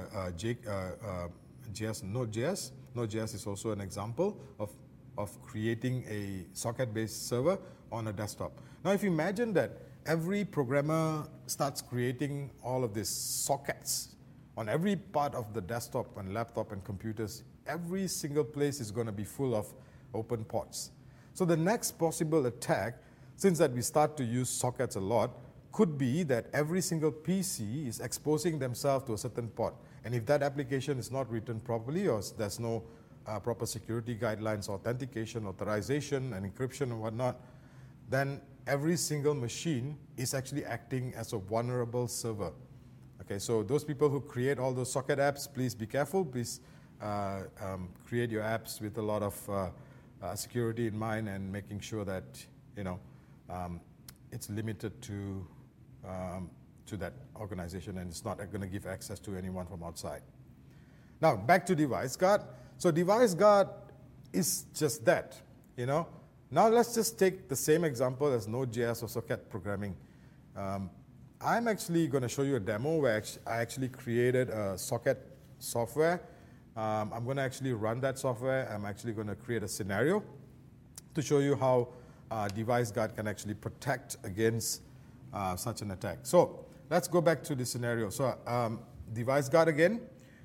Node.js, Node.js is also an example of creating a socket-based server on a desktop. Now, if you imagine that every programmer starts creating all of these sockets on every part of the desktop and laptop and computers, every single place is going to be full of open ports. So the next possible attack, since that we start to use sockets a lot, could be that every single PC is exposing themselves to a certain port. And if that application is not written properly, or there's no proper security guidelines, authentication, authorization, and encryption and whatnot, then every single machine is actually acting as a vulnerable server. Okay, so those people who create all those socket apps, please be careful. Please create your apps with a lot of security in mind and making sure that it's limited to that organization, and it's not going to give access to anyone from outside. Now, back to Device Guard. So Device Guard is just that, you know. Now let's just take the same example as Node.js or socket programming. I'm actually going to show you a demo where I actually created a socket software. I'm going to actually run that software. I'm actually going to create a scenario to show you how Device Guard can actually protect against such an attack. So let's go back to the scenario. So Device Guard again.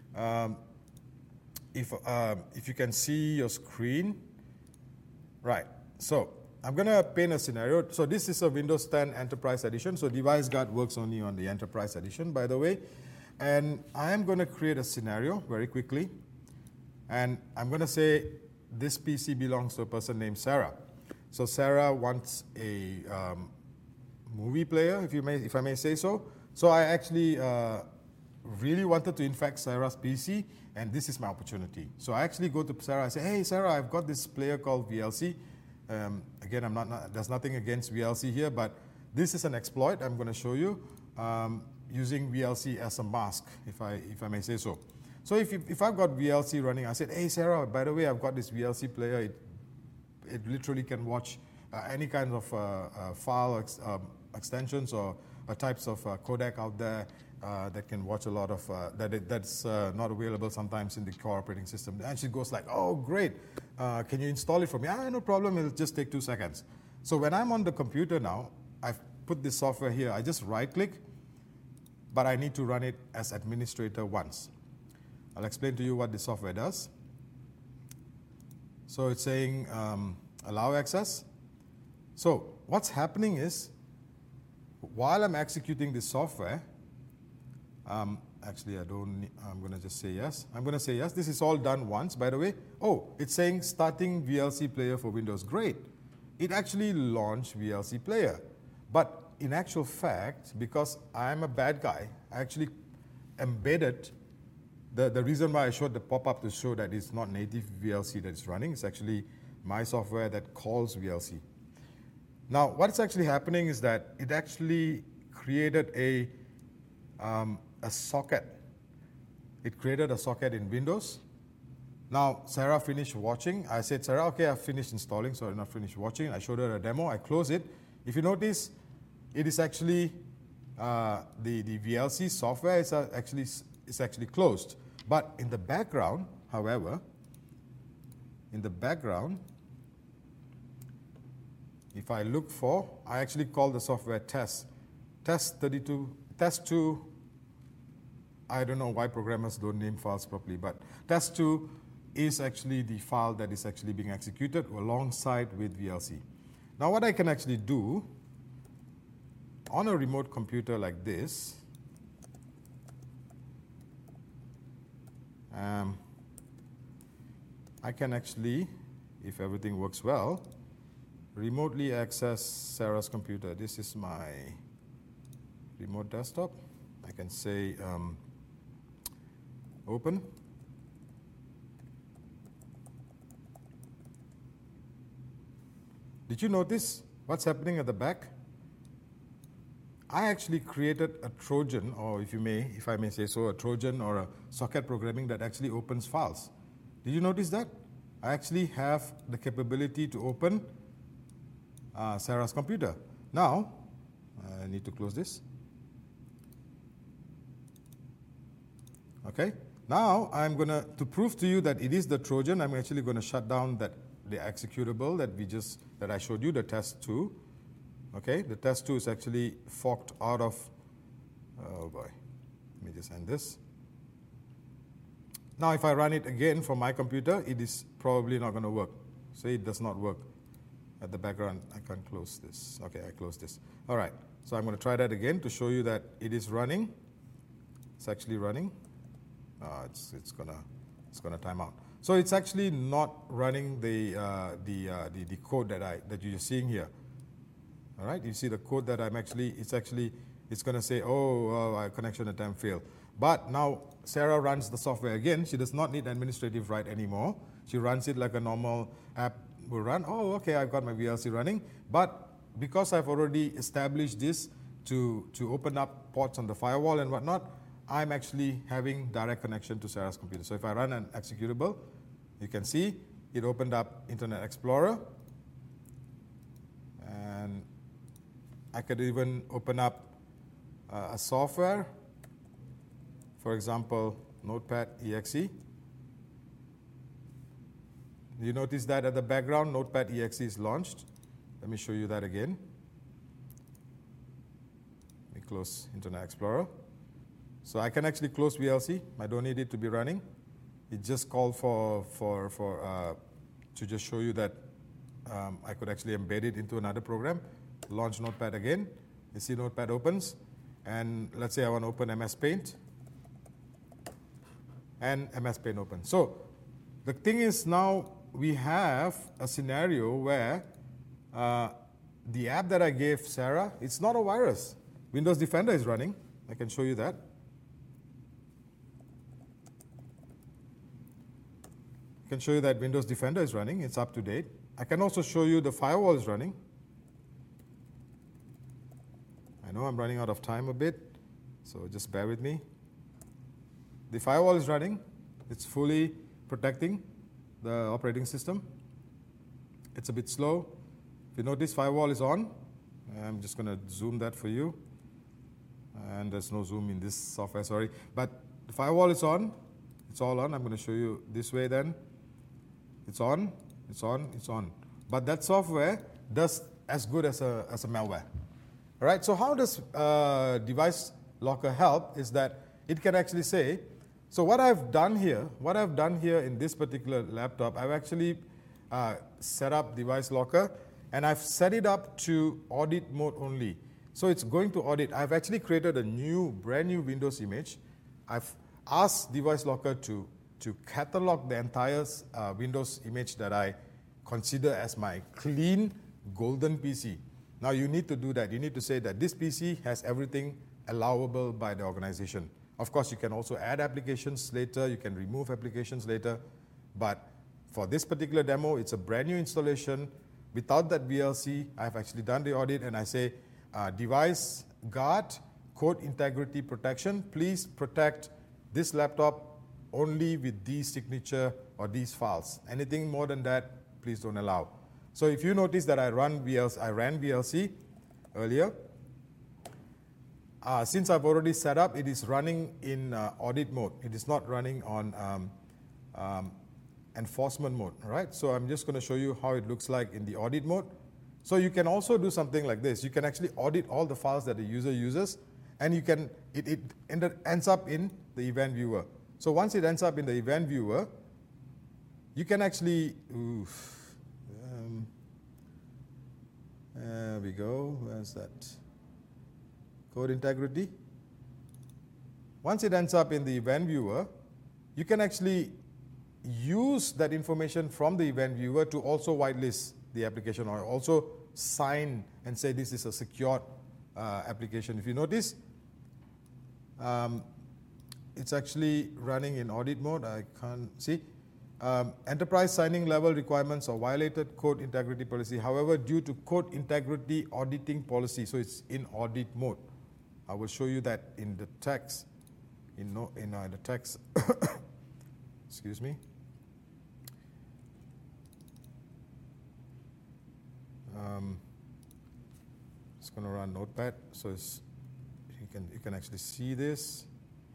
If you can see your screen, right. So I'm going to paint a scenario. So this is a Windows 10 Enterprise Edition. So Device Guard works only on the Enterprise Edition, by the way. And I am going to create a scenario very quickly. And I'm going to say this PC belongs to a person named Sarah. So Sarah wants a movie player, if I may say so. So I actually really wanted to infect Sarah's PC, and this is my opportunity. So I actually go to Sarah. I say, "Hey, Sarah, I've got this player called VLC." Again, there's nothing against VLC here, but this is an exploit I'm going to show you using VLC as a mask, if I may say so. So if I've got VLC running, I said, "Hey, Sarah, by the way, I've got this VLC player. It literally can watch any kind of file extensions or types of codec out there that can watch a lot of that's not available sometimes in the core operating system." And she goes like, "Oh, great! Can you install it for me?" "No problem. It'll just take 2 seconds." So when I'm on the computer now, I've put this software here. I just right-click, but I need to run it as administrator once. I'll explain to you what the software does. So it's saying allow access. So what's happening is, while I'm executing this software, actually I'm going to just say yes. I'm going to say yes. This is all done once, by the way. Oh, it's saying starting VLC player for Windows. Great. It actually launched VLC player. But in actual fact, because I'm a bad guy, I actually embedded the reason why I showed the pop-up to show that it's not native VLC that is running. It's actually my software that calls VLC. Now, what's actually happening is that it actually created a socket. It created a socket in Windows. Now, Sarah finished watching. I said, "Sarah, okay, I've finished installing, so I'm not finished watching." I showed her a demo. I close it. If you notice, it is actually the VLC software is actually closed. But in the background, however, if I look for, I actually call the software test 2. I don't know why programmers don't name files properly, but test2 is actually the file that is actually being executed alongside with VLC. Now what I can actually do on a remote computer like this, I can actually, if everything works well, remotely access Sarah's computer. This is my remote desktop. I can say open. Did you notice what's happening at the back? I actually created a Trojan, or if I may say so, a Trojan or a socket programming that actually opens files. Did you notice that? I actually have the capability to open Sarah's computer. Now, I need to close this. Okay. Now, I'm going to prove to you that it is the Trojan, I'm actually going to shut down the executable that I showed you, the test2. Okay, the test2 is actually forked out of, oh boy, let me just end this. Now if I run it again from my computer, it is probably not going to work. Say it does not work. At the background, I can't close this. Okay, I closed this. All right, so I'm going to try that again to show you that it is running. It's actually running. It's gonna time out. So it's actually not running the code that you're seeing here. All right, you see the code that it's going to say, our connection attempt failed. But now Sarah runs the software again. She does not need administrative right anymore. She runs it like a normal app will run. Oh, okay, I've got my VLC running. But because I've already established this to open up ports on the firewall and whatnot, I'm actually having direct connection to Sarah's computer. So if I run an executable, you can see it opened up Internet Explorer. And I could even open up a software, for example, Notepad EXE. You notice that at the background, Notepad EXE is launched. Let me show you that again. Let me close Internet Explorer. So I can actually close VLC. I don't need it to be running. It just called to just show you that I could actually embed it into another program. Launch Notepad again. You see Notepad opens. And let's say I want to open MS Paint. And MS Paint opens. So the thing is now we have a scenario where the app that I gave Sarah, it's not a virus. Windows Defender is running. I can show you that. I can show you that Windows Defender is running. It's up to date. I can also show you the firewall is running. I know I'm running out of time a bit, so just bear with me. The firewall is running. It's fully protecting the operating system. It's a bit slow. If you notice, firewall is on. I'm just going to zoom that for you. And there's no zoom in this software, sorry. But the firewall is on. It's all on. I'm going to show you this way then. It's on, it's on, it's on. But that software does as good as a malware. All right, so how does Device Locker help is that it can actually say, so what I've done here in this particular laptop, I've actually set up Device Locker, and I've set it up to audit mode only. So it's going to audit. I've actually created a brand new Windows image. I've asked Device Locker to catalog the entire Windows image that I consider as my clean, golden PC. Now you need to do that. You need to say that this PC has everything allowable by the organization. Of course, you can also add applications later. You can remove applications later. But for this particular demo, it's a brand new installation. Without that VLC, I've actually done the audit, and I say, device guard, code integrity protection, please protect this laptop only with these signature or these files. Anything more than that, please don't allow. So if you notice that I ran VLC earlier, since I've already set up, it is running in audit mode. It is not running on enforcement mode, all right? So I'm just going to show you how it looks like in the audit mode. So you can also do something like this. You can actually audit all the files that the user uses, and it ends up in the event viewer. So once it ends up in the event viewer, you can actually, there we go, where's that? Code integrity. Once it ends up in the event viewer, you can actually use that information from the event viewer to also whitelist the application or also sign and say this is a secured application. If you notice, it's actually running in audit mode. I can't see. Enterprise signing level requirements or violated code integrity policy. However, due to code integrity auditing policy, so it's in audit mode. I will show you that in the text. In the text. Excuse me. It's going to run Notepad, so you can actually see this.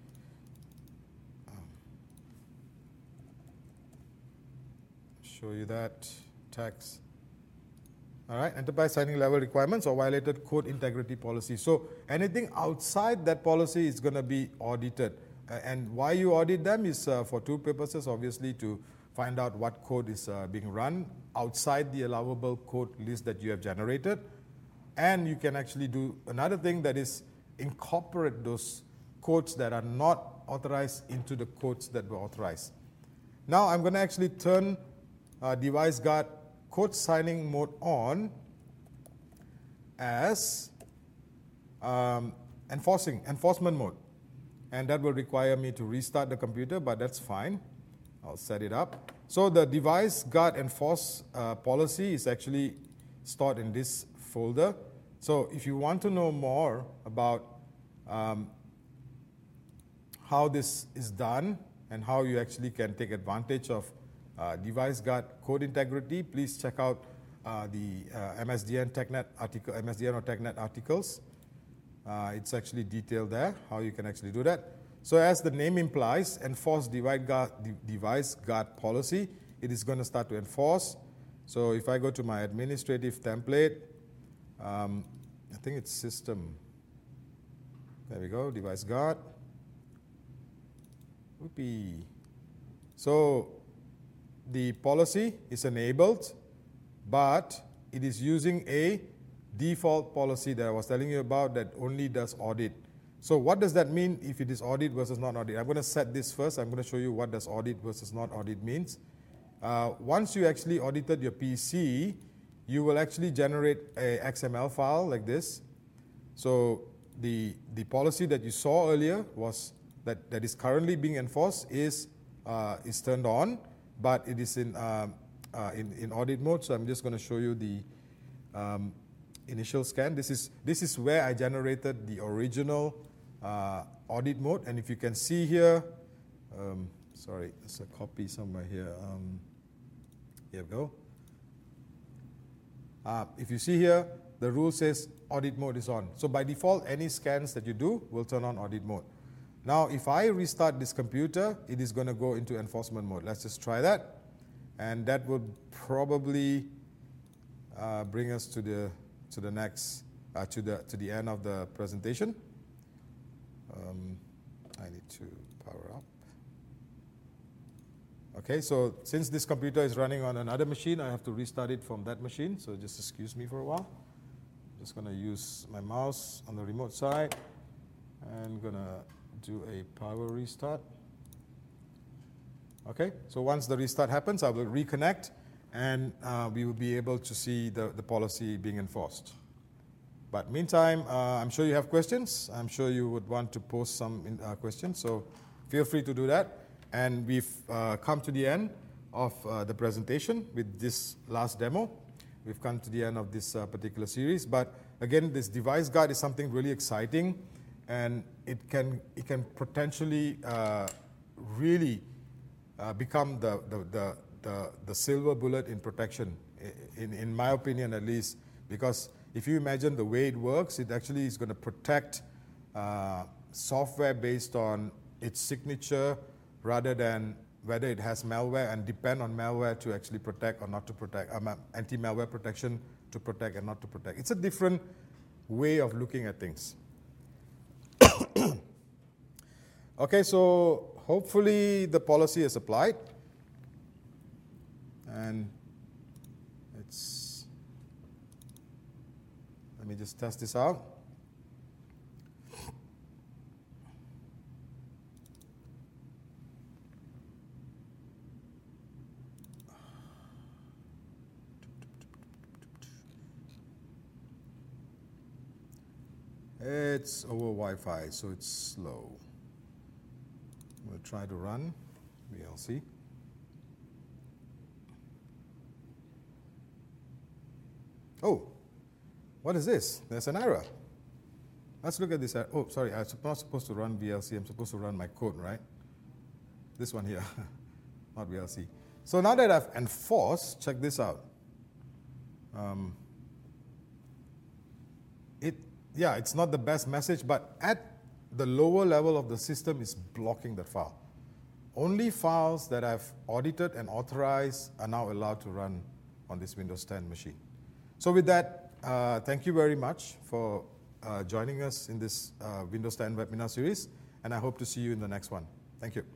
Show you that text. All right, enterprise signing level requirements or violated code integrity policy. So anything outside that policy is going to be audited. And why you audit them is for two purposes, obviously, to find out what code is being run outside the allowable code list that you have generated. And you can actually do another thing, that is incorporate those codes that are not authorized into the codes that were authorized. Now I'm going to actually turn Device Guard code signing mode on as enforcement mode. And that will require me to restart the computer, but that's fine. I'll set it up. So the Device Guard enforce policy is actually stored in this folder. So if you want to know more about how this is done and how you actually can take advantage of device guard code integrity, please check out the MSDN TechNet article, MSDN or TechNet articles. It's actually detailed there how you can actually do that. So as the name implies, enforce device guard policy. It is going to start to enforce. So if I go to my administrative template, I think it's system. There we go, device guard. Whoopee. So the policy is enabled, but it is using a default policy that I was telling you about that only does audit. So what does that mean if it is audit versus not audit? I'm going to set this first. I'm going to show you what does audit versus not audit means. Once you actually audited your PC, you will actually generate a XML file like this. So the policy that you saw earlier was that is currently being enforced is turned on, but it is in audit mode. So I'm just going to show you the initial scan. This is where I generated the original audit mode, and if you can see here, sorry, there's a copy somewhere here. Here we go. If you see here, the rule says audit mode is on. So by default, any scans that you do will turn on audit mode. Now, if I restart this computer, it is going to go into enforcement mode. Let's just try that, and that will probably bring us to the next to the end of the presentation. I need to power up. Okay, so since this computer is running on another machine, I have to restart it from that machine. So just excuse me for a while. Just going to use my mouse on the remote side and going to do a power restart. Okay, so once the restart happens, I will reconnect, and we will be able to see the policy being enforced. But meantime, I'm sure you have questions. I'm sure you would want to post some questions, so feel free to do that. And we've come to the end of the presentation with this last demo. We've come to the end of this particular series. But again, this device guard is something really exciting, and it can potentially really become the silver bullet in protection, in my opinion at least, because if you imagine the way it works, it actually is going to protect software based on its signature rather than whether it has malware, and depend on malware to actually protect or not to protect, anti-malware protection to protect and not to protect. It's a different way of looking at things. Okay, so hopefully the policy is applied, and let me just test this out. It's over Wi-Fi, so it's slow. We'll try to run VLC. Oh, what is this? There's an error. Let's look at this. Oh, sorry, I'm not supposed to run VLC. I'm supposed to run my code, right? This one here, not VLC. So now that I've enforced, check this out. It's not the best message, but at the lower level of the system is blocking that file. Only files that I've audited and authorized are now allowed to run on this Windows 10 machine. So with that, thank you very much for joining us in this Windows 10 webinar series, and I hope to see you in the next one. Thank you.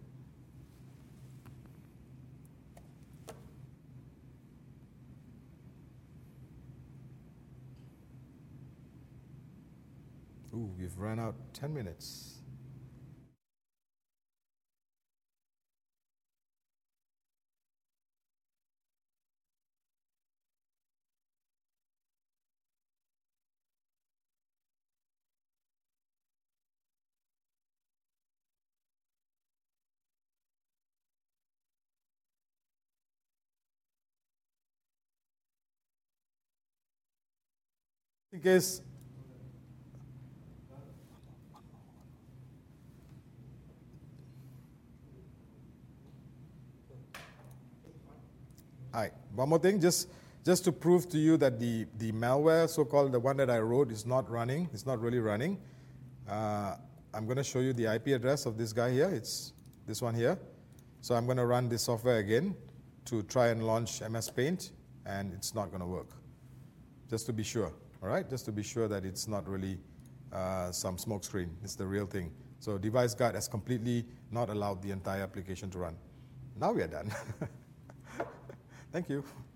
Ooh, we've run out 10 minutes. In case All right, one more thing, just to prove to you that the malware, so-called the one that I wrote, is not running, it's not really running. I'm going to show you the IP address of this guy here. It's this one here. So I'm going to run this software again to try and launch MS Paint, and it's not going to work. Just to be sure, all right? Just to be sure that it's not really some smoke screen. It's the real thing. So Device Guard has completely not allowed the entire application to run. Now we are done. Thank you.